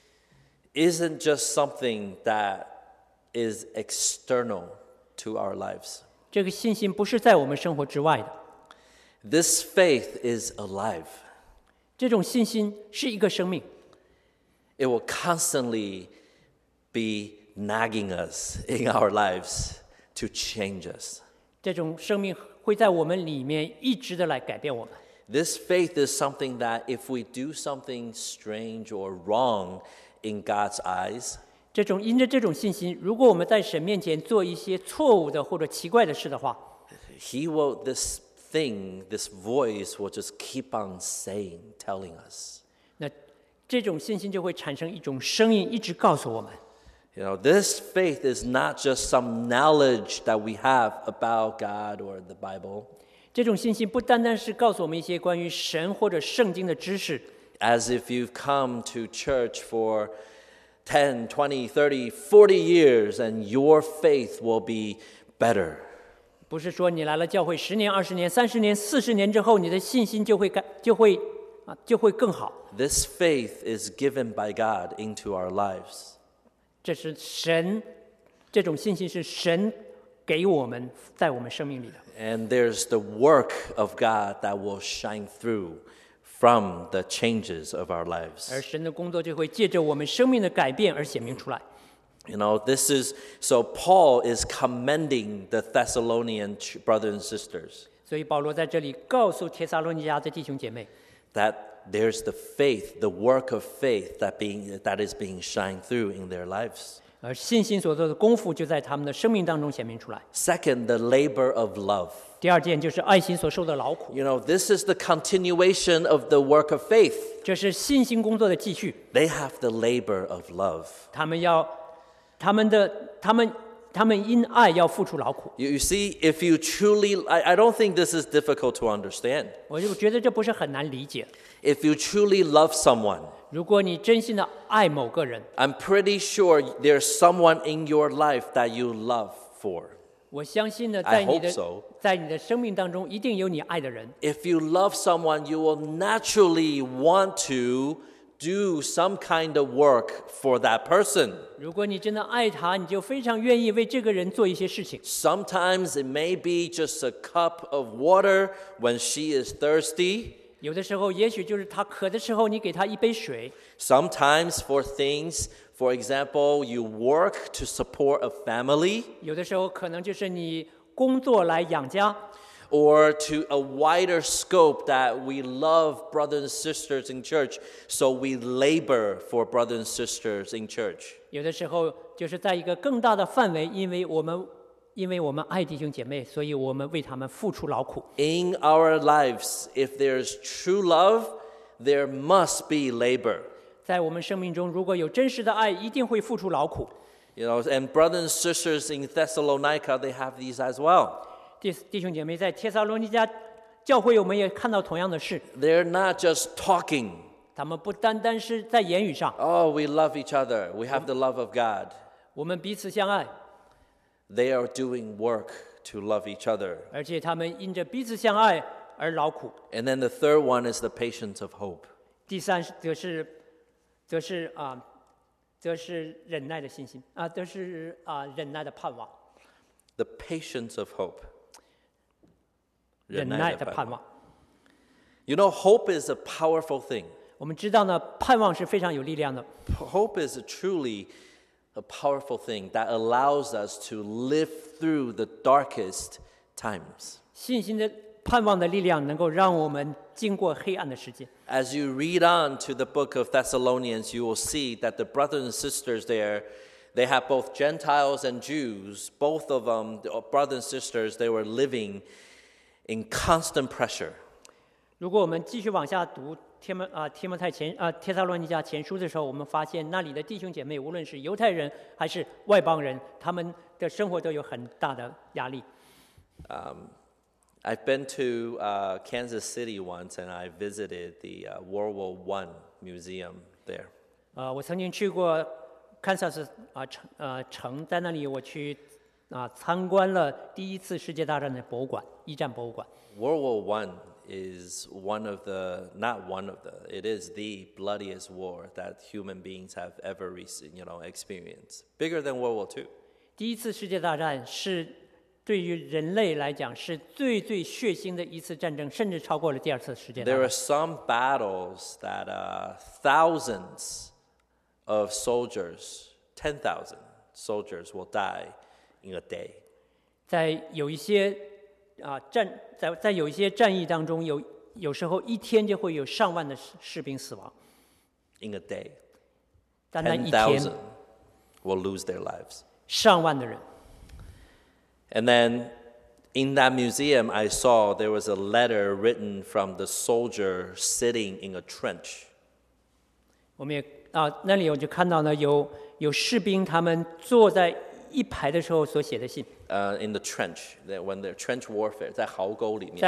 S1: isn't just something that is external to our lives.
S2: 这个信心不是在我们生活之外的，
S1: This faith is alive.
S2: 这种信心是一个生命，
S1: It will constantly be nagging us in our lives to change us.
S2: 这种生命会在我们里面一直的来改变我们。
S1: This faith is something that if we do something strange or wrong in God's eyes,
S2: 因着这种信心，如果我们在神面前做一些错误的或者奇怪的事的话，
S1: this voice will just keep on saying, telling us.
S2: 那这种信心就会产生一种声音，一直告诉我们。
S1: You know, this faith is not just some knowledge that we have about God or the Bible.
S2: 这种信心不单单是告诉我们一些关于神或者圣经的知识，
S1: As if you've come to church for 10, 20, 30, 40 years and your faith will be better.
S2: 不是说你来了教会10年、20年、30年、40年之后，你的信心就会更好。
S1: This faith is given by God into our lives.
S2: 这是这种信心是神给我们在我们生命里的。
S1: And there's the work of God that will shine through from the changes of our lives.
S2: 而神的工作就会借着我们生命的改变而显明出来。
S1: You know, so Paul is commending the Thessalonian brothers and sisters
S2: 所以保罗在这里告诉帖撒罗尼迦的弟兄姐妹，
S1: that there's the faith, the work of faith that is being shined through in their lives.
S2: 而信心所做的功夫就在他们的生命当中显明出来。
S1: Second, the labor of love.
S2: 第二件就是爱心所受的劳苦，
S1: You know, this is the continuation of the work of faith.
S2: 这是信心工作的继续。
S1: They have the labor of love.
S2: 他们因爱要付出劳苦。
S1: You see, if you truly, I don't think this is difficult to understand.
S2: 我就觉得这不是很难理解。
S1: If you truly love someone,
S2: 如果你真心的爱某个人，
S1: I'm pretty sure there's someone in your life that you love for.
S2: 我相信呢，
S1: I hope so.
S2: 在你的生命当中一定有你爱的人。
S1: If you love someone, you will naturally want to do some kind of work for that person.
S2: 如果你真的爱他，你就非常愿意为这个人做一些事情。
S1: Sometimes it may be just a cup of water when she is thirsty.
S2: 有的时候，也许就是他渴的时候，你给他一杯水。
S1: Sometimes for things, for example, you work to support a family
S2: 有的时候可能就是你工作来养家，
S1: or to a wider scope that we love brothers and sisters in church, so we labor for brothers and sisters in church.
S2: 有的时候就是在一个更大的范围，因为我们爱弟兄姐妹，所以我们为他们付出劳苦。
S1: In our lives, if there's true love, there must be labor.
S2: 在我们生命中，如果有真实的爱，一定会付出劳苦。
S1: You know, and brothers and sisters in Thessalonica, they have these as well.
S2: 弟兄姐妹在帖撒罗尼迦教会我们也看到同样的事，
S1: They're not just talking.
S2: 他们不单单是在言语上，
S1: Oh, we love each other. We have the love of God.
S2: 我们彼此相爱，
S1: They are doing work to love each other.
S2: 而且他们因着彼此相爱而劳苦。
S1: And then the third one is the patience of hope.
S2: 第三则是忍耐的信心啊，则是忍耐的盼望，
S1: The patience of hope.
S2: 忍耐的盼望。
S1: You know, hope is a powerful thing.
S2: 我们知道呢，盼望是非常有力量的。
S1: Hope is truly a powerful thing that allows us to live through the darkest times.
S2: 信心的盼望的力量能够让我们经过黑暗的时间。
S1: As you read on to the book of Thessalonians, you will see that the brothers and sisters there, they have both Gentiles and Jews. Both of them, the brothers and sisters, they were living in constant pressure.
S2: 如果我们继续往下读帖撒罗尼迦前书的时候，我们发现那里的弟兄姐妹，无论是犹太人还是外邦人，他们的生活都有很大的压力。
S1: I've been to Kansas City once, and I visited the World War I museum there.
S2: 我曾经去过堪萨斯城，在那里我去参观了第一次世界大战的博物馆，一战博物馆。
S1: World War I is it is the bloodiest war that human beings have ever experienced. Bigger than World War II.
S2: 第一次世界大战是对于人类来讲是最血腥的一次战争，甚至超过了第二次世界大
S1: There
S2: 战
S1: are。some battles that thousands of soldiers, 10,000 soldiers will die in a day.
S2: 在有一些在有一些战役当中，有时候一天就会有上万的士兵死亡。
S1: In a day,
S2: 单单一天，
S1: 10,000 will lose their lives.
S2: 上万的人。
S1: And then in that museum, I saw there was a letter written from the soldier sitting in a trench.
S2: 我们也那里我就看到呢，有士兵他们坐在一排的时候所写的信。
S1: In the trench, when they're trench warfare, 在壕沟里面。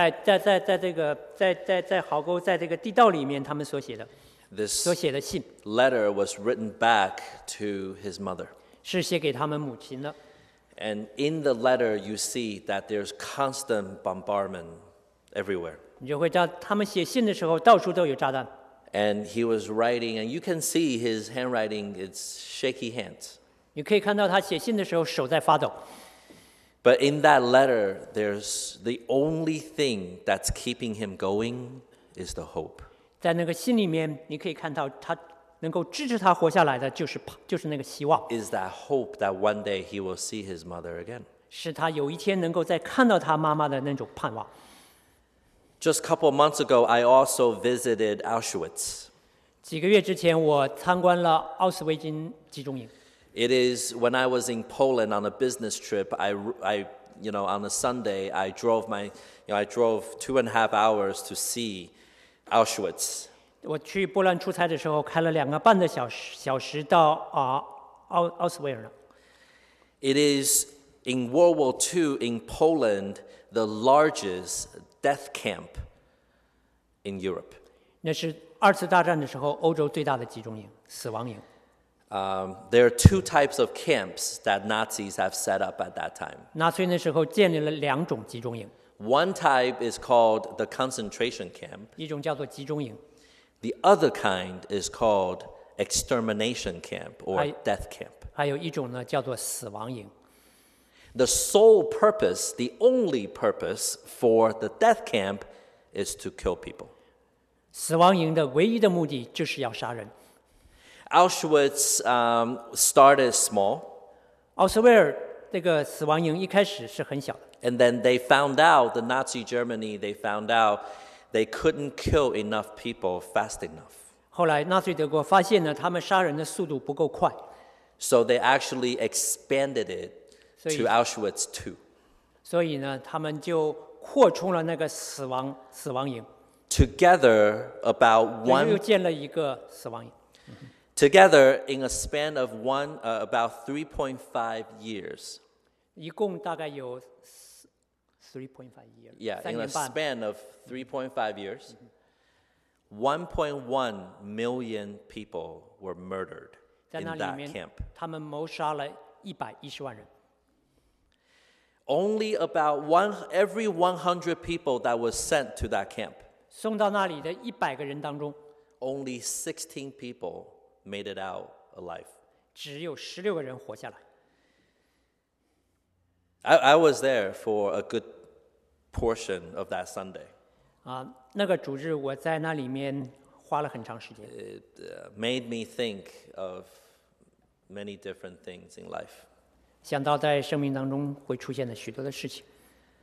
S2: 在壕沟，在这个地道里面，他们所写的
S1: This
S2: 信
S1: letter was written back to his mother.
S2: 是写给他们母亲的。
S1: And in the letter, you see that there's constant bombardment everywhere.
S2: 你就会知道，他们写信的时候到处都有炸弹。
S1: And he was writing, and you can see his handwriting, it's shaky hands.
S2: 你可以看到他写信的时候手在发抖。
S1: But in that letter, there's the only thing that's keeping him going is the hope.
S2: 在那个信里面，你可以看到他能够支持他活下来的，就是那个希望，
S1: Is that hope that one day he will see his mother again.
S2: 是他有一天能够再看到他妈妈的那种盼望。
S1: Just a couple of months ago, I also visited Auschwitz.
S2: 几个月之前，我参观了奥斯维辛集中营。
S1: It is when I was in Poland on a business trip. I on a Sunday, I drove 2.5 hours to see Auschwitz.
S2: 我去波兰出差的时候，开了2个半的小时到奥斯维尔了。
S1: It is in World War II in Poland the largest death camp in Europe.
S2: 那是2次大战的时候欧洲最大的集中营、死亡营。
S1: There are two types of camps that Nazis have set up at that time.
S2: 纳粹那时候建立了2种集中营，
S1: One type is called the concentration camp.
S2: 一种叫做集中营，
S1: The other kind is called extermination camp or death camp.
S2: 还有一种呢叫做死亡营。
S1: The sole purpose, the only purpose for the death camp is to kill people.
S2: 死亡营的唯一的目的就是要杀人。
S1: Auschwitz started small,
S2: 奥斯维尔这个死亡营一开始是很小的，
S1: and then they found out, the Nazi Germany, they found out they couldn't kill enough people fast enough.
S2: 后来纳粹德国发现呢，他们杀人的速度不够快，
S1: So they actually expanded it to Auschwitz II.
S2: 所以呢，他们就扩充了那个死亡营，
S1: Together, about
S2: 又建了一个死亡营。
S1: Together, in a span of about 3.5 years,
S2: 一共大概有 3.5 years，
S1: Yeah,
S2: 3
S1: in a
S2: 年半。
S1: span of 3.5 years, 1.1 million people were murdered
S2: 在
S1: in
S2: 那里
S1: that
S2: 面
S1: camp.
S2: 他们谋杀了110万人。
S1: Only about every 100 people that was sent to that camp,
S2: 送到那里的100个人当中，
S1: only 16 people made it out alive.
S2: 只有16个人活下来。
S1: I was there for a good portion of that Sunday.
S2: 那个主日我在那里面花了很长时间，
S1: It made me think of many different things in life.
S2: 想到在生命当中会出现的许多的事情。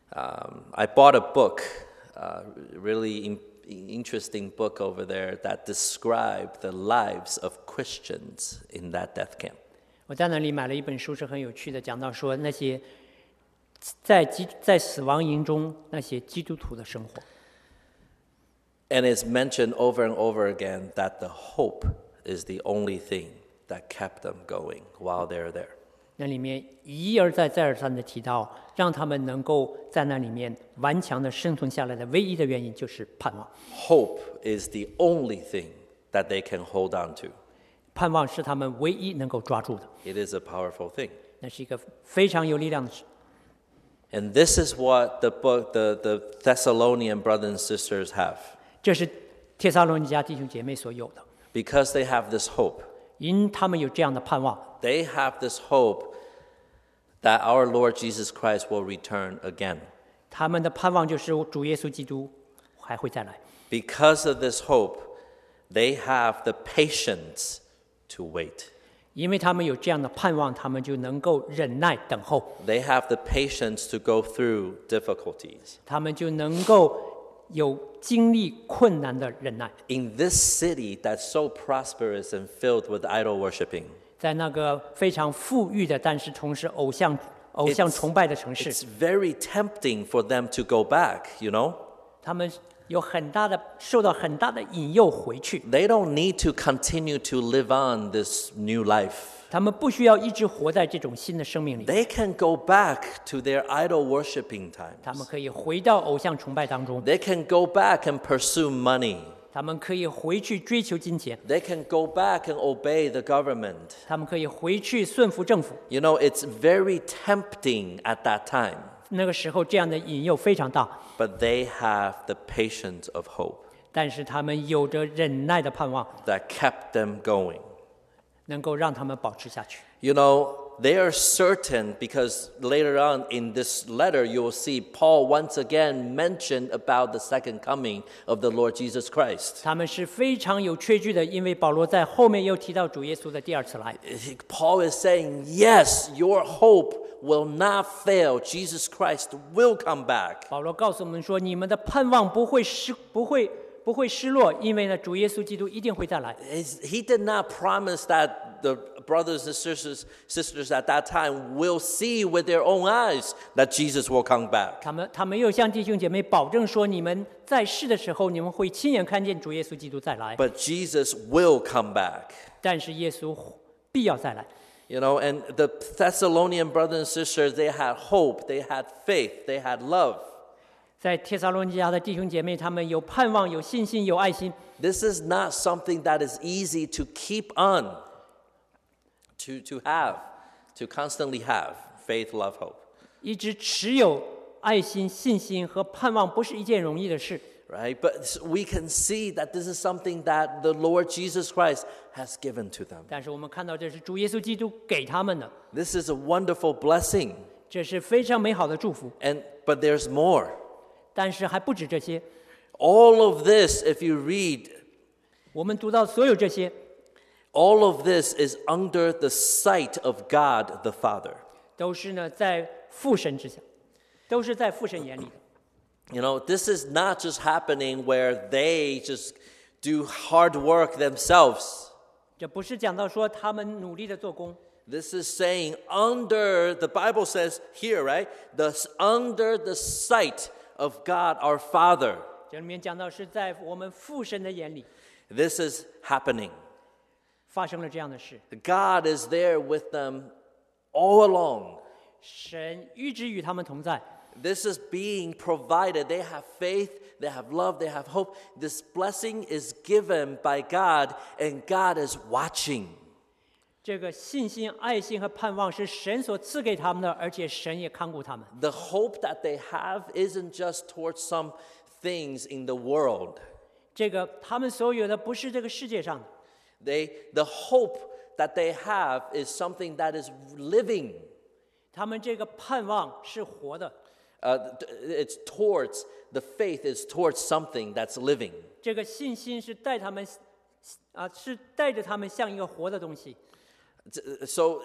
S1: I bought a book, really interesting book over there that described the lives of Christians in that death camp.
S2: 我在那里买了一本书，是很有趣的，讲到说那些在死亡营中那些基督徒的生活。
S1: And it's mentioned over and over again that the hope is the only thing that kept them going while they're there.
S2: 那里面一而再再而三的提到，让他们能够在那里面顽强的生存下来的唯一的原因就是盼望。
S1: Hope is the only thing that they can hold on to.
S2: 盼望是他们唯一能够抓住的，
S1: It is a powerful thing.
S2: 那是一个非常有力量的事。
S1: And this is what the Thessalonian brothers and sisters have.
S2: 这是帖撒罗尼迦弟兄姐妹所有的，
S1: Because they have this hope.
S2: 因他们有这样的盼望，
S1: They have this hope that our Lord Jesus Christ will return again.
S2: 他们的盼望就是主耶稣基督还会再来。
S1: Because of this hope, they have the patience to wait.
S2: 因为他们有这样的盼望，他们就能够忍耐等候，
S1: They have the patience to go through difficulties.
S2: 他们就能够有经历困难的忍耐。
S1: In this city that's so prosperous and filled with idol worshiping,
S2: 在那个非常富裕的，但是同时偶像崇拜的城市，
S1: it's very tempting for them to go back, you know?
S2: 他们受到很大的引诱回去。
S1: They don't need to continue to live on this new life.
S2: 他们不需要一直活在这种新的生命里，
S1: They can go back to their idol worshiping
S2: 他们
S1: times.
S2: 可以回到偶像崇拜当中，
S1: They can go back and pursue money.
S2: 他们可以回去追求金钱，
S1: They can go back and obey the government.
S2: 他们可以回去顺服政府。
S1: You know, it's very tempting at that time,
S2: 那个时候，这样的引诱非常大，
S1: but they have the patience of hope
S2: 但是他们有着忍耐的盼望，
S1: that kept them going.
S2: 能够让他们保持下去。
S1: You know, they are certain because later on in this letter, you will see Paul once again mentioned about the second coming of the Lord Jesus Christ.
S2: 他们是非常有确据的，因为保罗在后面又提到主耶稣的第二次来。
S1: Paul is saying, yes, your hope will not fail. Jesus Christ will come back.
S2: 保罗告诉我们说，你们的盼望不会失落，因为呢，主耶稣基督一定会再来。
S1: He did not promise that the brothers and sisters at that time will see with their own eyes that Jesus will come back.
S2: 他没有向弟兄姐妹保证说，你们在世的时候，你们会亲眼看见主耶稣基督再来。
S1: But Jesus will come back.
S2: 但是耶稣必要再来。
S1: You know, and the Thessalonian brothers and sisters, they had hope, they had faith, they had love.
S2: 在帖撒罗尼迦的弟兄姐妹，他们有盼望、有信心、有爱心。
S1: This is not something that is easy to keep on, to constantly have faith, love, hope.
S2: 一直持有爱心、信心和盼望，不是一件容易的事。
S1: Right? But we can see that this is something that the Lord Jesus Christ has given to them.
S2: 但是我们看到，这是主耶稣基督给他们的，
S1: This is a wonderful blessing.
S2: 这是非常美好的祝福。
S1: But there's more.
S2: 但是还不止这些，
S1: All of this, if you read,
S2: 我们读到所有这些，
S1: all of this is under the sight of God the Father.
S2: 都是呢在父神之下，都是在父神眼里的。
S1: You know, this is not just happening where they just do hard work themselves.
S2: 这不是讲到说他们努力的做工，
S1: This is saying the Bible says here, right? Under the sight of God our Father.
S2: 这里面讲到是在我们父神的眼里
S1: This is happening.
S2: 发生了这样的事，
S1: God is there with them all along.
S2: 神一直与他们同在，
S1: This is being provided. They have faith, they have love, they have hope. This blessing is given by God, and God is watching.
S2: 这个信心、爱心和盼望是神所赐给他们的，而且神也看顾他们。
S1: The hope that they have isn't just towards some things in the world.
S2: 这个他们所有的不是这个世界上的，
S1: The hope that they have is something that is living.
S2: 他们这个盼望是活的。
S1: It's towards, the faith is towards something that's living.
S2: 这个信心是带他们是带着他们像一个活的东西。
S1: So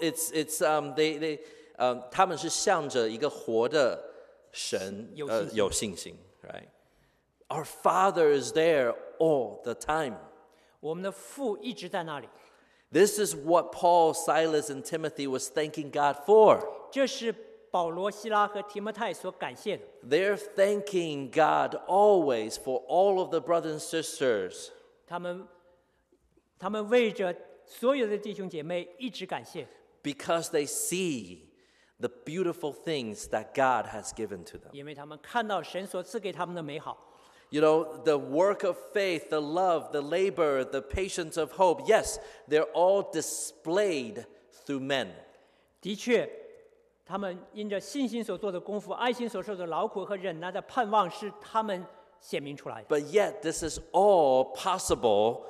S1: 他们是向着一个活的神有信心 right? Our Father is there all the time.
S2: 我们的父一直在那里。
S1: This is what Paul, Silas, and Timothy was thanking God for.
S2: 这是保罗、希拉和提摩太所感谢的。
S1: They're thanking God always for all of the brothers and sisters.
S2: 他们为着所有的弟兄姐妹一直感谢。
S1: Because they see the beautiful things that God has given to them.
S2: 因为他们看到神所赐给他们的美好。
S1: You know, the work of faith, the love, the labor, the patience of hope, yes, they're all displayed through men.
S2: 的确，他们因着信心所做的功夫、爱心所受的劳苦和忍耐的盼望，是他们显明出来的。
S1: But yet, this is all possible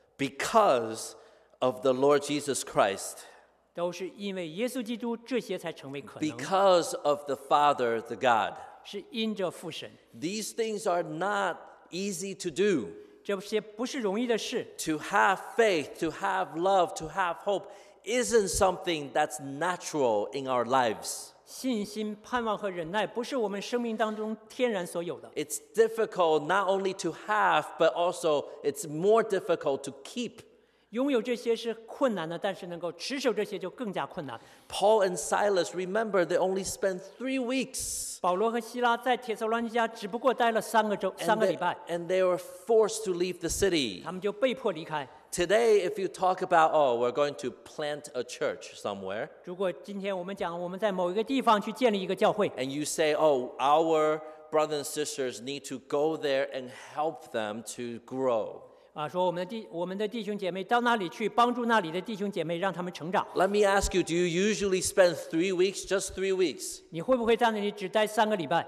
S1: because of the Lord Jesus Christ.
S2: 都是因为耶稣基督，这些才成为可能。
S1: Because of the Father, the God.
S2: 是因着父神。
S1: These things are not easy to do.
S2: 这些不是容易的事。
S1: To have faith, to have love, to have hope isn't something that's natural in our lives.
S2: 信心、盼望和忍耐不是我们生命当中天然所有的。
S1: It's difficult not only to have, but also it's more difficult to keep.
S2: 拥有这些是困难的，但是能够持守这些就更加困难。
S1: Paul and Silas, remember, they only spent 3 weeks.
S2: 保罗和希拉在帖撒罗尼迦只不过待了3个礼拜，
S1: And they were forced to leave the city.
S2: 他们就被迫离开。
S1: Today, if you talk about, oh, we're going to plant a church somewhere,
S2: 如果今天我们讲我们在某一个地方去建立一个教会，
S1: and you say, oh, our brothers and sisters need to go there and help them to grow.
S2: 说我们的弟兄姐妹到那里去帮助那里的弟兄姐妹，让他们成长。
S1: Let me ask you, do you usually spend 3 weeks, just 3 weeks?
S2: 你会不会在那里只待3个礼拜？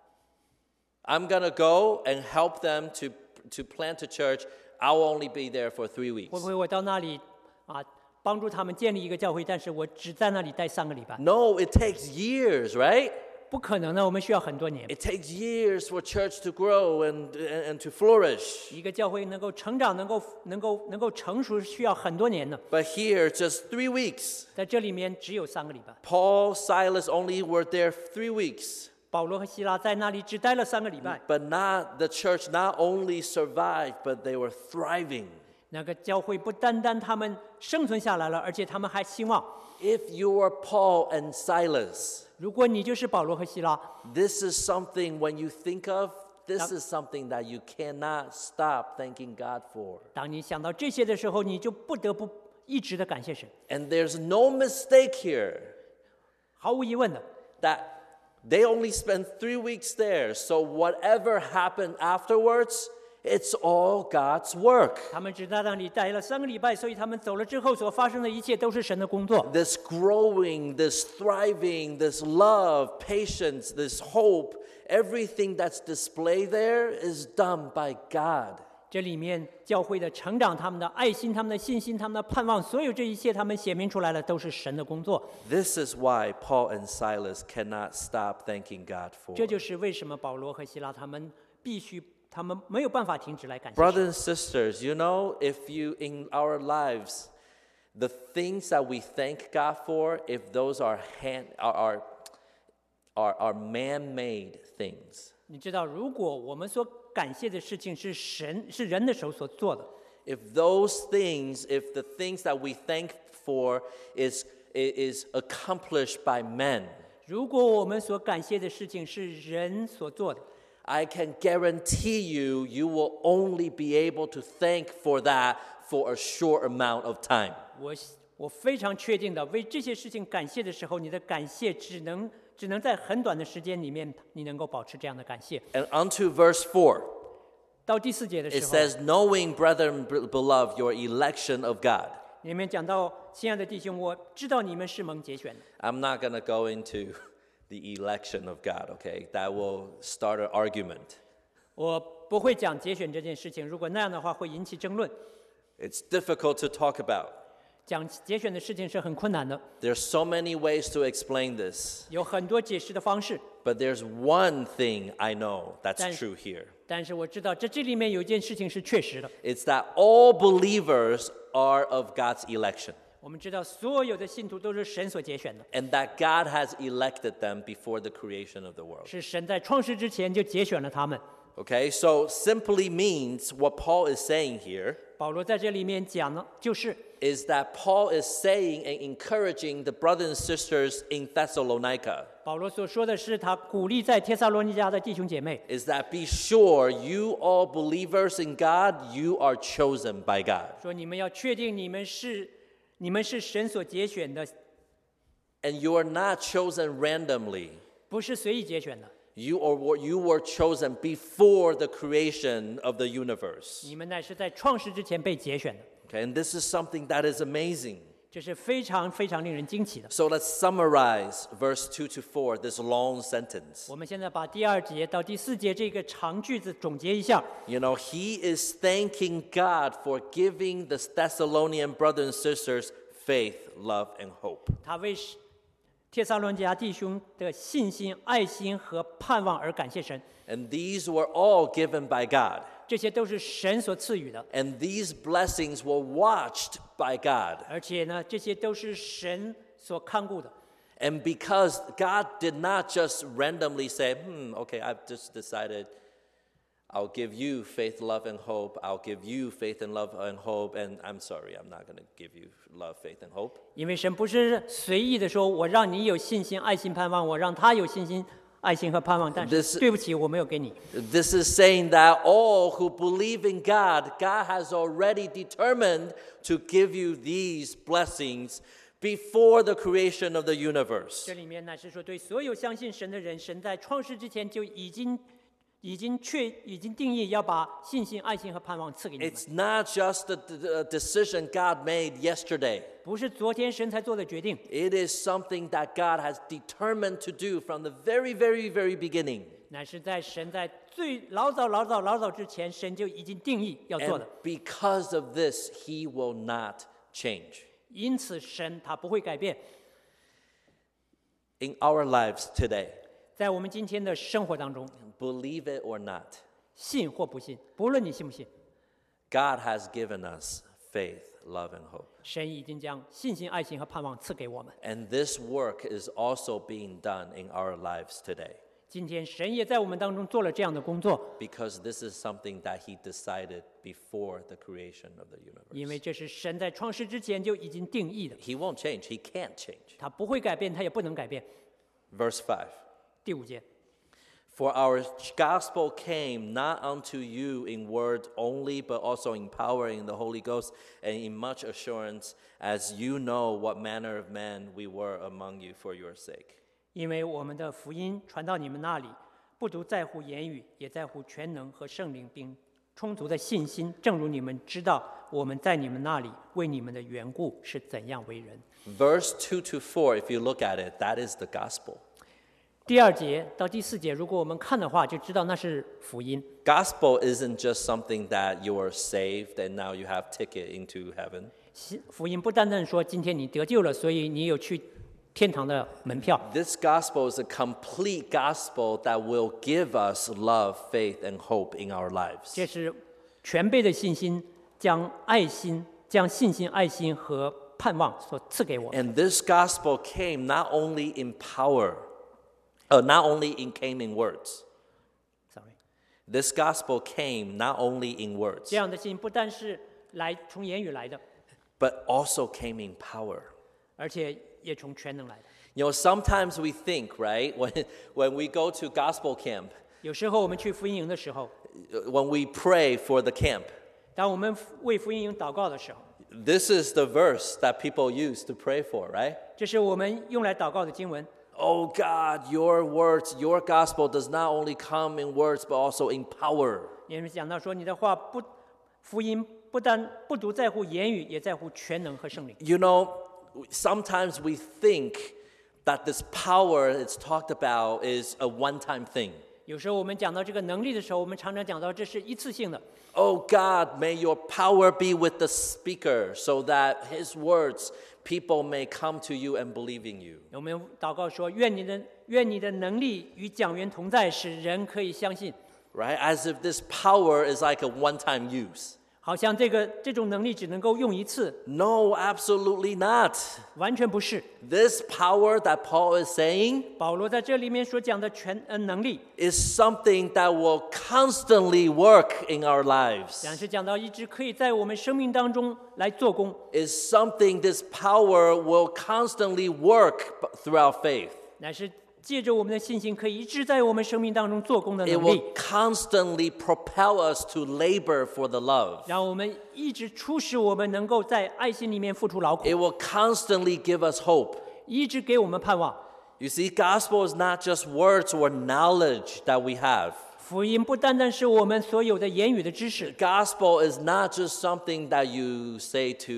S1: I'm going to go and help them to plant a church. I'll only be there for 3 weeks.
S2: 会不会我到那里帮助他们建立一个教会，但是我只在那里待3个礼拜？
S1: No, it takes years, right?
S2: 不可能的，我们需要很多年。
S1: It takes years for church to grow and to flourish.
S2: 一个教会能够成长，能够成熟，需要很多年的。
S1: But here, just 3 weeks.
S2: 在这里面只有3个礼拜。
S1: Paul, Silas only were there 3 weeks.
S2: 保罗和希拉在那里只待了3个礼拜。
S1: But the church not only survived, but they were thriving.
S2: 那个教会不单单他们生存下来了，而且他们还兴旺。
S1: If you are Paul and Silas,
S2: 如果你就是保罗和希拉，
S1: this is something when you think of, this is something that you cannot stop thanking God for.
S2: 当你想到这些的时候，你就不得不一直的感谢神。
S1: And there's no mistake here
S2: 毫无疑问的，
S1: that they only spent 3 weeks there. So whatever happened afterwards, it's all God's work.
S2: 他们只在那里待了3个礼拜，所以他们走了之后所发生的一切都是神的工作。
S1: This growing, this thriving, this love, patience, this hope, everything that's displayed there is done by God.
S2: 这里面教会的成长、他们的爱心、他们的信心、他们的盼望，所有这一切，他们显明出来了，都是神的工作。
S1: This is why Paul and Silas cannot stop thanking God for.
S2: 这就是为什么保罗和希拉他们没有办法停止来感谢神。
S1: Brothers and sisters, you know, if you, in our lives, the things that we thank God for, if those are man-made things,
S2: 你知道，如果我们所感谢的事情是人的手所做的，
S1: if those things, if the things that we thank for is accomplished by men,
S2: 如果我们所感谢的事情是人所做的，
S1: I can guarantee you, you will only be able to thank for that for a short amount of time.
S2: 我非常确定的，为这些事情感谢的时候，你的感谢只能只能在很短的时间里面，你能够保持这样的感谢。
S1: And onto verse 4,
S2: 到第4节的
S1: it
S2: 时候，
S1: says, knowing, brethren, beloved, your election of God.
S2: 里面讲到，亲爱的弟兄，我知道你们是蒙节选的。
S1: I'm not going to go into the election of God, okay? That will start an argument.
S2: 我不会讲节选这件事情，如果那样的话会引起争论。
S1: It's difficult to talk about.
S2: 讲节选的事情是很困难的，
S1: There's so many ways to explain this,
S2: 有很多解释的方式。
S1: but there's one thing I know that's
S2: Then-
S1: true here.
S2: 但是我知道这里面有一件事情是确实的。
S1: It's that all believers are of God's election,
S2: 我们知道所有的信徒都是神所节选的，
S1: and that God has elected them before the creation of the world.
S2: 是神在创世之前就节选了他们。
S1: Okay, so simply means what Paul is saying here
S2: 保罗在这里面讲呢，就是
S1: is that Paul is saying and encouraging the brothers and sisters in Thessalonica
S2: 保罗所说的是，他鼓励在帖撒罗尼迦的弟兄姐妹，
S1: is that be sure you all believers in God, you are chosen by God.
S2: 说你们要确定你们是神所节选的，
S1: And you are not chosen randomly.
S2: 不是随意节选的。
S1: You were chosen before the creation of the universe.
S2: 你们乃是在创世之前被节选的，
S1: Okay, and this is something that is amazing.
S2: 这是非常非常令人惊奇的。
S1: So let's summarize verse 2 to 4, this long sentence.
S2: 我们现在把第2节到第4节这个长句子总结一下。
S1: You know, he is thanking God for giving the Thessalonian brothers and sisters faith, love, and hope.
S2: 他为帖撒罗尼迦弟兄的信心、爱心和盼望而感谢神，
S1: And these were all given by God.
S2: 这些都是神所赐予的，
S1: And these blessings were watched by God.
S2: 而且呢，这些都是神所看顾的。
S1: And because God did not just randomly say, okay, I've just decided I'll give you faith, love, and hope. I'll give you faith and love and hope. And I'm sorry, I'm not going to give you love, faith, and hope.
S2: 因为神不是随意的说，我让你有信心、爱心、盼望，我让他有信心、爱心和盼望，但
S1: This-
S2: 是对不起，我没有给你。
S1: This is saying that all who believe in God, God has already determined to give you these blessings before the creation of the universe.
S2: 这里面乃是说，对所有相信神的人，神在创世之前就已经定义要把信心、爱心和盼望赐给你们，
S1: It's not just the decision God made yesterday.
S2: 不是昨天神才做的决定，
S1: It is something that God has determined to do from the very, very, very beginning.
S2: 乃是在神在最老早之前，神就已经定义要做
S1: And
S2: 的。
S1: because of this, He will not change.
S2: 因此，神他不会改变。
S1: In our lives today,
S2: 在我们今天的生活当中，
S1: believe it or not,
S2: 信或不信，不论你信不信，
S1: God has given us faith, love, and hope.
S2: 神已经将信心、爱心和盼望赐给我们。
S1: And this work is also being done in our lives today
S2: 今天，神也在我们当中做了这样的工作，
S1: because this is something that He decided before the creation of the
S2: 因为
S1: universe.
S2: 这是神在创世之前就已经定义的，
S1: He won't change, He can't change.
S2: 他不会改变，他也不能改变。
S1: Verse 5.
S2: 第5节，
S1: For our gospel came not unto you in word only, but also in power in the Holy Ghost and in much assurance, as you know what manner of men we were among you for your sake.
S2: 因为我们的福音传到你们那里，不独在乎言语，也在乎全能和圣灵，并充足的信心。正如你们知道，我们在你们那里为你们的缘故是怎样为人。
S1: Verse 2 to 4, if you look at it, that is the gospel.
S2: 第2节到第4节，如果我们看的话，就知道那是福音。
S1: Gospel isn't just something that you are saved and now you have ticket into heaven.
S2: 福音不单单说今天你得救了，所以你有去天堂的门票。
S1: This gospel is a complete gospel that will give us love, faith, and hope in our lives.
S2: 这是全备的信心，将信心、爱心和盼望所赐给我们。
S1: And this gospel came not only in power, came in words.
S2: Sorry，
S1: This gospel came not only in words,
S2: 这样的信不但是从言语来的，
S1: but also came in power.
S2: 而且也从全能来的。
S1: You know, sometimes we think, right, when we go to gospel camp,
S2: 有时候我们去福音营的时候，
S1: when we pray for the camp,
S2: 当我们为福音营祷告的时候，
S1: this is the verse that people use to pray for, right?
S2: 这是我们用来祷告的经文。
S1: Oh God, your words, your gospel does not only come in words, but also in power.
S2: 也是讲到说，你的话福音不但不独在乎言语，也在乎全能和圣灵。
S1: You know, sometimes we think that this power it's talked about is a one-time thing.
S2: 有时候我们讲到这个能力的时候，我们常常讲到这是一次性的。
S1: Oh God, may your power be with the speaker so that his words, people may come to you and believe in you.
S2: 我们祷告说，愿你的能力与讲员同在，使人可以相信。
S1: Right? As if this power is like a one-time use.
S2: 好像这种能力只能够用一次，
S1: No, absolutely not.
S2: 完全不是。
S1: This power that Paul is saying
S2: 保罗在这里面所讲的能力，
S1: is something that will constantly work in our lives.
S2: 讲是讲到一直可以在我们生命当中来做工，
S1: Is something this power will constantly work throughout faith.
S2: 乃是借着我们的信心，可以一直在我们生命当中做工的
S1: It
S2: 能
S1: will
S2: 力，
S1: constantly propel us to labor for the love.
S2: 让我们一直促使我们能够在爱心里面付出劳苦，
S1: It will constantly give us hope.
S2: 一直给我们盼望。
S1: You see, gospel is not just words or knowledge that we have.
S2: 福音不单单是我们所有的言语的知识，
S1: Gospel is not just something that you say to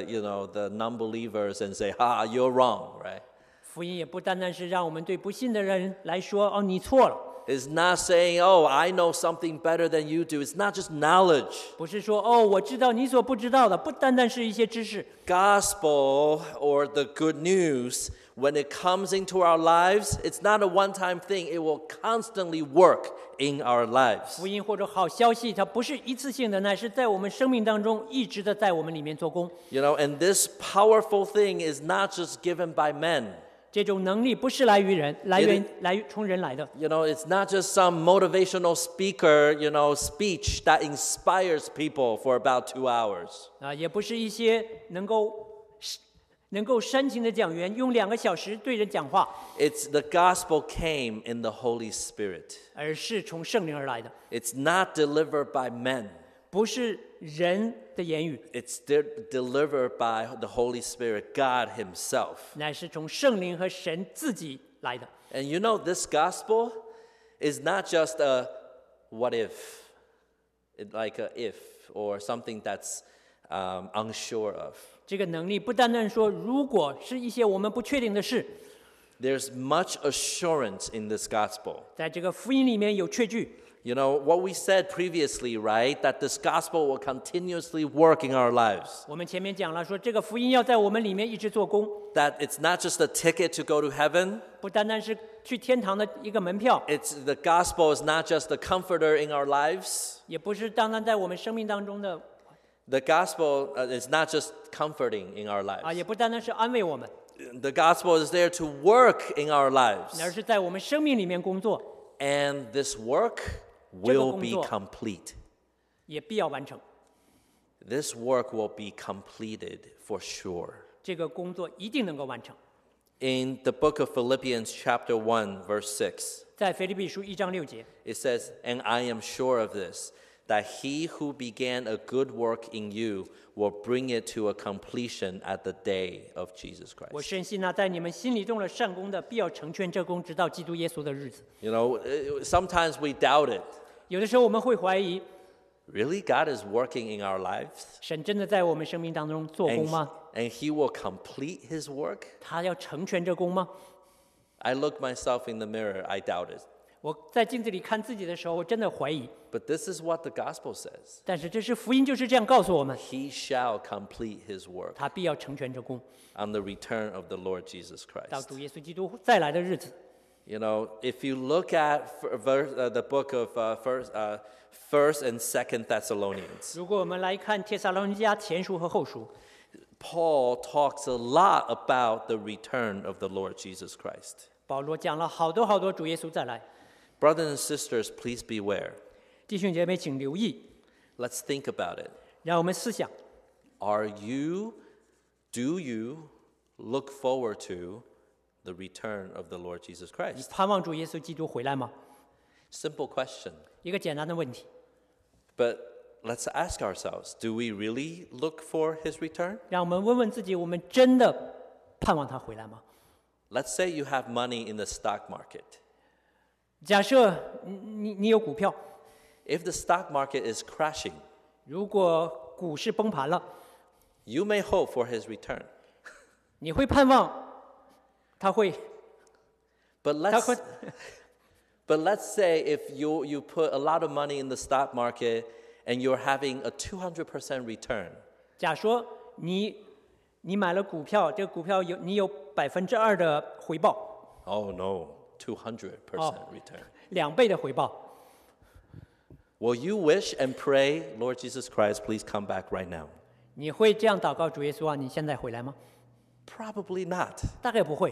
S1: the non-believers and say, "Ha, you're wrong," right?
S2: 福音也不单单是让我们对不信的人来说，哦，你错了。
S1: It's not saying, "Oh, I know something better than you do." It's not just knowledge.
S2: 不是说哦，我知道你所不知道的，不单单是一些知识。
S1: Gospel or the good news, when it comes into our lives, it's not a one-time thing. It will constantly work in our lives.
S2: 福音或者好消息，它不是一次性的，乃是在我们生命当中一直的在我们里面做工。
S1: You know, and this powerful thing is not just given by men.
S2: 这种能力不是来从人来的，
S1: You know, it's not just some motivational speaker, speech that inspires people for about 2 hours.
S2: 也不是一些能够煽情的讲员用2个小时对人讲话，
S1: It's the gospel came in the Holy Spirit.
S2: 而是从圣灵而来的，
S1: It's not delivered by men.
S2: 不是人的言语，
S1: It's delivered by the Holy Spirit, God himself.
S2: 乃是从圣灵和神自己来的。
S1: And you know, this gospel is not just a what if, like a if or something that's unsure of.
S2: 这个能力不单单说，如果是一些我们不确定的事，
S1: There's much assurance in this gospel.
S2: 在这个福音里面有确据。
S1: You know, what we said previously, right? That this gospel will continuously work in our lives.
S2: 我们前面讲了，说这个福音要在我们里面一直做工，
S1: That it's not just a ticket to go to heaven.
S2: 不单单是去天堂的一个门票，
S1: It's the gospel is not just the comforter in our lives.
S2: 也不是单单在我们生命当中的
S1: The gospel is not just comforting in our
S2: 也
S1: lives.
S2: 不单单是安慰我们，
S1: The gospel is there to work in our lives.
S2: 而是在我们生命里面工作，
S1: And this work will be
S2: 这个工作。
S1: complete.
S2: 也必要完成。
S1: This work will be completed for sure.
S2: 这个工作一定能够完成。
S1: In the book of Philippians chapter 1 verse 6,
S2: 在腓立比书1章6节，
S1: it says, "And I am sure of this, that he who began a good work in you will bring it to a completion at the day of Jesus
S2: 我
S1: Christ."
S2: 深信在你们心里动了善功的，必要成全这功，直到基督耶稣的日子。
S1: You know, sometimes we doubt it.
S2: 有的时候我们会怀疑，
S1: Really? God is working in our lives?
S2: 神真的在我们生命当中做工
S1: And,
S2: 吗？
S1: and he will complete his work?
S2: 他要成全这功吗？
S1: I look myself in the mirror, I doubt it.
S2: 我在镜子里看自己的时候，我真的怀疑。
S1: But this is what the gospel says.
S2: 但是这是福音，就是这样告诉我们，
S1: He shall complete his work
S2: 他必要成全这功，
S1: on the return of the Lord Jesus
S2: 到
S1: Christ.
S2: 主耶稣基督再来的日子。
S1: You know, if you look at the book of First and Second Thessalonians,
S2: 如果我们来看帖撒罗尼迦前书和后书，
S1: Paul talks a lot about the return of the Lord Jesus Christ.
S2: 保罗讲了好多主耶稣再来。
S1: Brothers and sisters, please beware.
S2: 弟兄姐妹，请留意，
S1: Let's think about it.
S2: 让我们思想：
S1: Do you look forward to the return of the Lord Jesus
S2: 你
S1: Christ?
S2: 盼望主耶稣基督回来吗？
S1: Simple question.
S2: 一个简单的问题，
S1: But let's ask ourselves, do we really look for his return?
S2: 让我们问问自己：我们真的盼望他回来吗？
S1: Let's say you have money in the stock market.
S2: 假设你有股票，
S1: If the stock market is crashing,
S2: 如果股市崩盘了，
S1: you may hope for his return.
S2: 你会盼望他会
S1: But
S2: 他会
S1: let's say if you put a lot of money in the stock market and you're having a 200% return.
S2: 假说你买了股票，这个股票你有2%的回报，
S1: Oh no, 200% return.
S2: 2倍的回报。
S1: Will you wish and pray, Lord Jesus Christ, please come back right now?
S2: 你会这样祷告主耶稣啊，你现在回来吗？
S1: Probably not.
S2: 大概不会。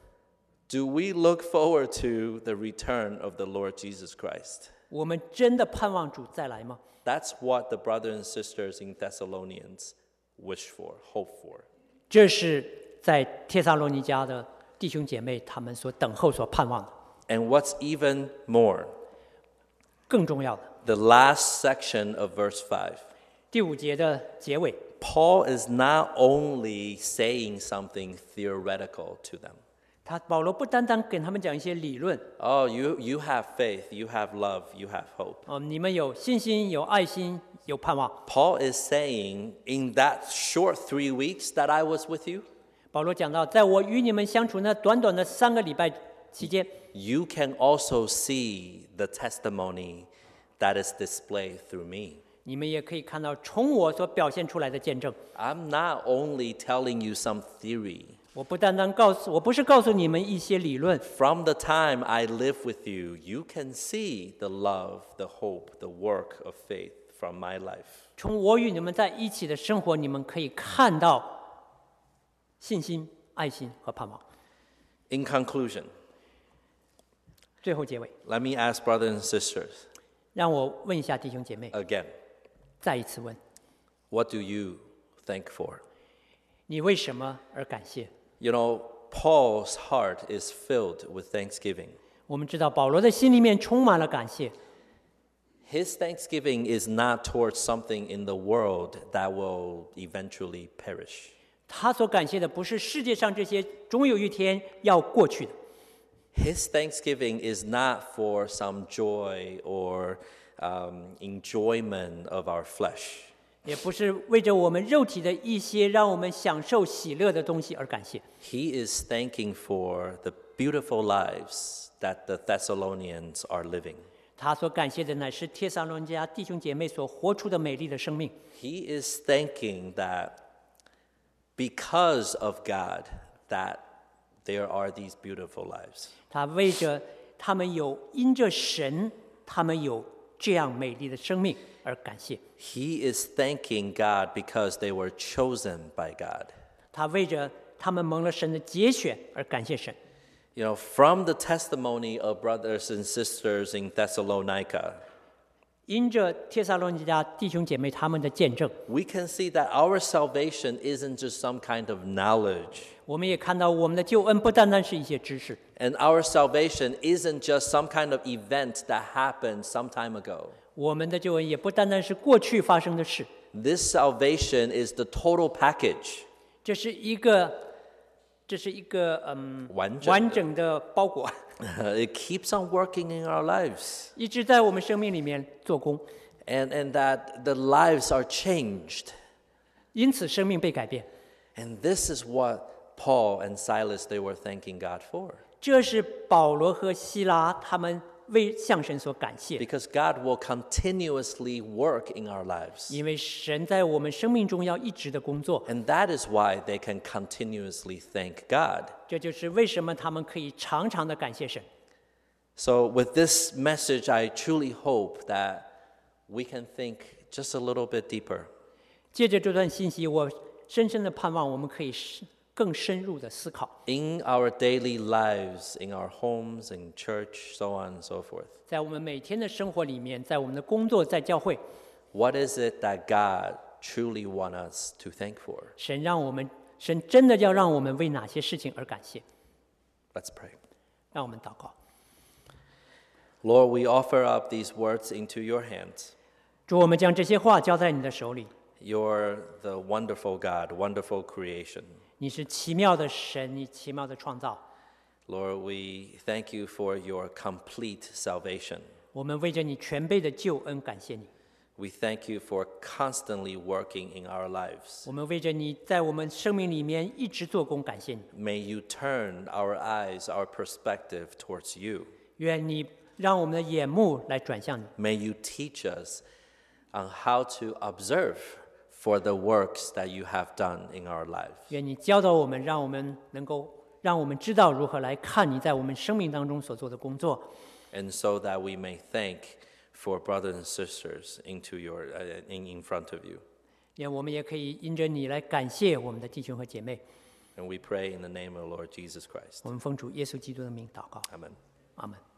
S1: Do we look forward to the return of the Lord Jesus Christ?
S2: 我们真的盼望主再来吗？
S1: That's what the brothers and sisters in Thessalonians wish for, hope for.
S2: 这是在帖撒罗尼迦的弟兄姐妹他们所等候、所盼望的。
S1: And what's even more,
S2: 更重要的，
S1: the last section of verse 5.
S2: 第5节的结尾，
S1: Paul is not only saying something theoretical to them.
S2: 保罗不单单给他们讲一些理论，
S1: Oh, you have faith, you have love, you have hope.
S2: 你们有信心、有爱心、有盼望。
S1: Paul is saying, in that short 3 weeks that I was with you,
S2: 保罗讲到，在我与你们相处那短短的3个礼拜期间，
S1: you can also see the testimony that is displayed through me.
S2: 你们也可以看到从我所表现出来的见证。
S1: I'm not only telling you some theory.
S2: 我不是告诉你们一些理论，
S1: From the time I live with you, you can see the love, the hope, the work of faith from my life.
S2: 从我与你们在一起的生活，你们可以看到信心、爱心和盼望。
S1: In conclusion,
S2: 最后结尾，
S1: let me ask brothers and sisters
S2: 让我问一下弟兄姐妹，
S1: again,
S2: 再一次问：
S1: what do you thank for?
S2: 你为什么而感谢？
S1: You know, Paul's heart is filled with thanksgiving.
S2: 我们知道保罗的心里面充满了感谢，
S1: His thanksgiving is not towards something in the world that will eventually perish.
S2: 他所感谢的不是世界上这些终有一天要过去的，
S1: His thanksgiving is not for some joy or enjoyment of our flesh.
S2: 也不是为着我们肉体的一些让我们享受喜乐的东西而感谢。
S1: He is thanking for the beautiful lives that the Thessalonians are living.
S2: 他所感谢的乃是帖撒罗尼迦弟兄姐妹所活出的美丽的生命。
S1: He is thanking that because of God that there are these beautiful lives.
S2: 他为着他们因着神，他们有这样美丽的生命而感谢。
S1: He is thanking God because they were chosen by God.
S2: 他为着他们蒙了神的节选而感谢神。
S1: You know, from the testimony of brothers and sisters in Thessalonica,
S2: 因着帖撒罗尼迦弟兄姐妹他们的见证，
S1: we can see that our salvation isn't just some kind of knowledge.
S2: 我们也看到我们的救恩不单单是一些知识，
S1: And our salvation isn't just some kind of event that happened some time ago.
S2: 我们的救恩也不单单是过去发生的事，
S1: This salvation is the total package.
S2: 这是一个完整的包裹，
S1: It keeps on working in our lives.
S2: 一直在我们生命里面做工，
S1: And that the lives are changed.
S2: 因此生命被改变。
S1: And this is what Paul and Silas, they were thanking God for.
S2: 这是保罗和希拉他们为向神所感谢，
S1: Because God will continuously work in our lives.
S2: 因为神在我们生命中要一直的工作，
S1: And that is why they can continuously thank God.
S2: 这就是为什么他们可以常常的感谢神。
S1: So with this message, I truly hope that we can think just a little bit deeper.
S2: 借着这段信息，我深深的盼望我们可以更深入的思考，
S1: In our daily lives, in our homes, in church, so on and so forth.
S2: 在我们每天的生活里面，在我们的工作，在教会，
S1: What is it that God truly wants us to thank for?
S2: 神真的要让我们为哪些事情而感谢？
S1: Let's pray.
S2: 让我们祷告。
S1: Lord, we offer up these words into your hands.
S2: 主，我们将这些话交在你的手里。
S1: You're the wonderful God, wonderful creation.
S2: 你是奇妙的神，你奇妙的创造。
S1: Lord, we thank you for your complete salvation.
S2: 我们为着你全备的救恩感谢你。
S1: We thank you for constantly working in our lives.
S2: 我们为着你在我们生命里面一直做工感谢你。
S1: May you turn our eyes, our perspective towards you.
S2: 愿你让我们的眼目来转向你。
S1: May you teach us on how to observe for the works that you have done in our life.
S2: 愿你教导我们，让我们知道如何来看你在我们生命当中所做的工作。
S1: And so that we may thank for brothers and sisters into your in front of you.
S2: 愿我们也可以因着你来感谢我们的弟兄和姐妹。
S1: And we pray in the name of the Lord Jesus Christ.
S2: 我们奉主耶稣基督的名祷告，
S1: Amen.
S2: 阿门。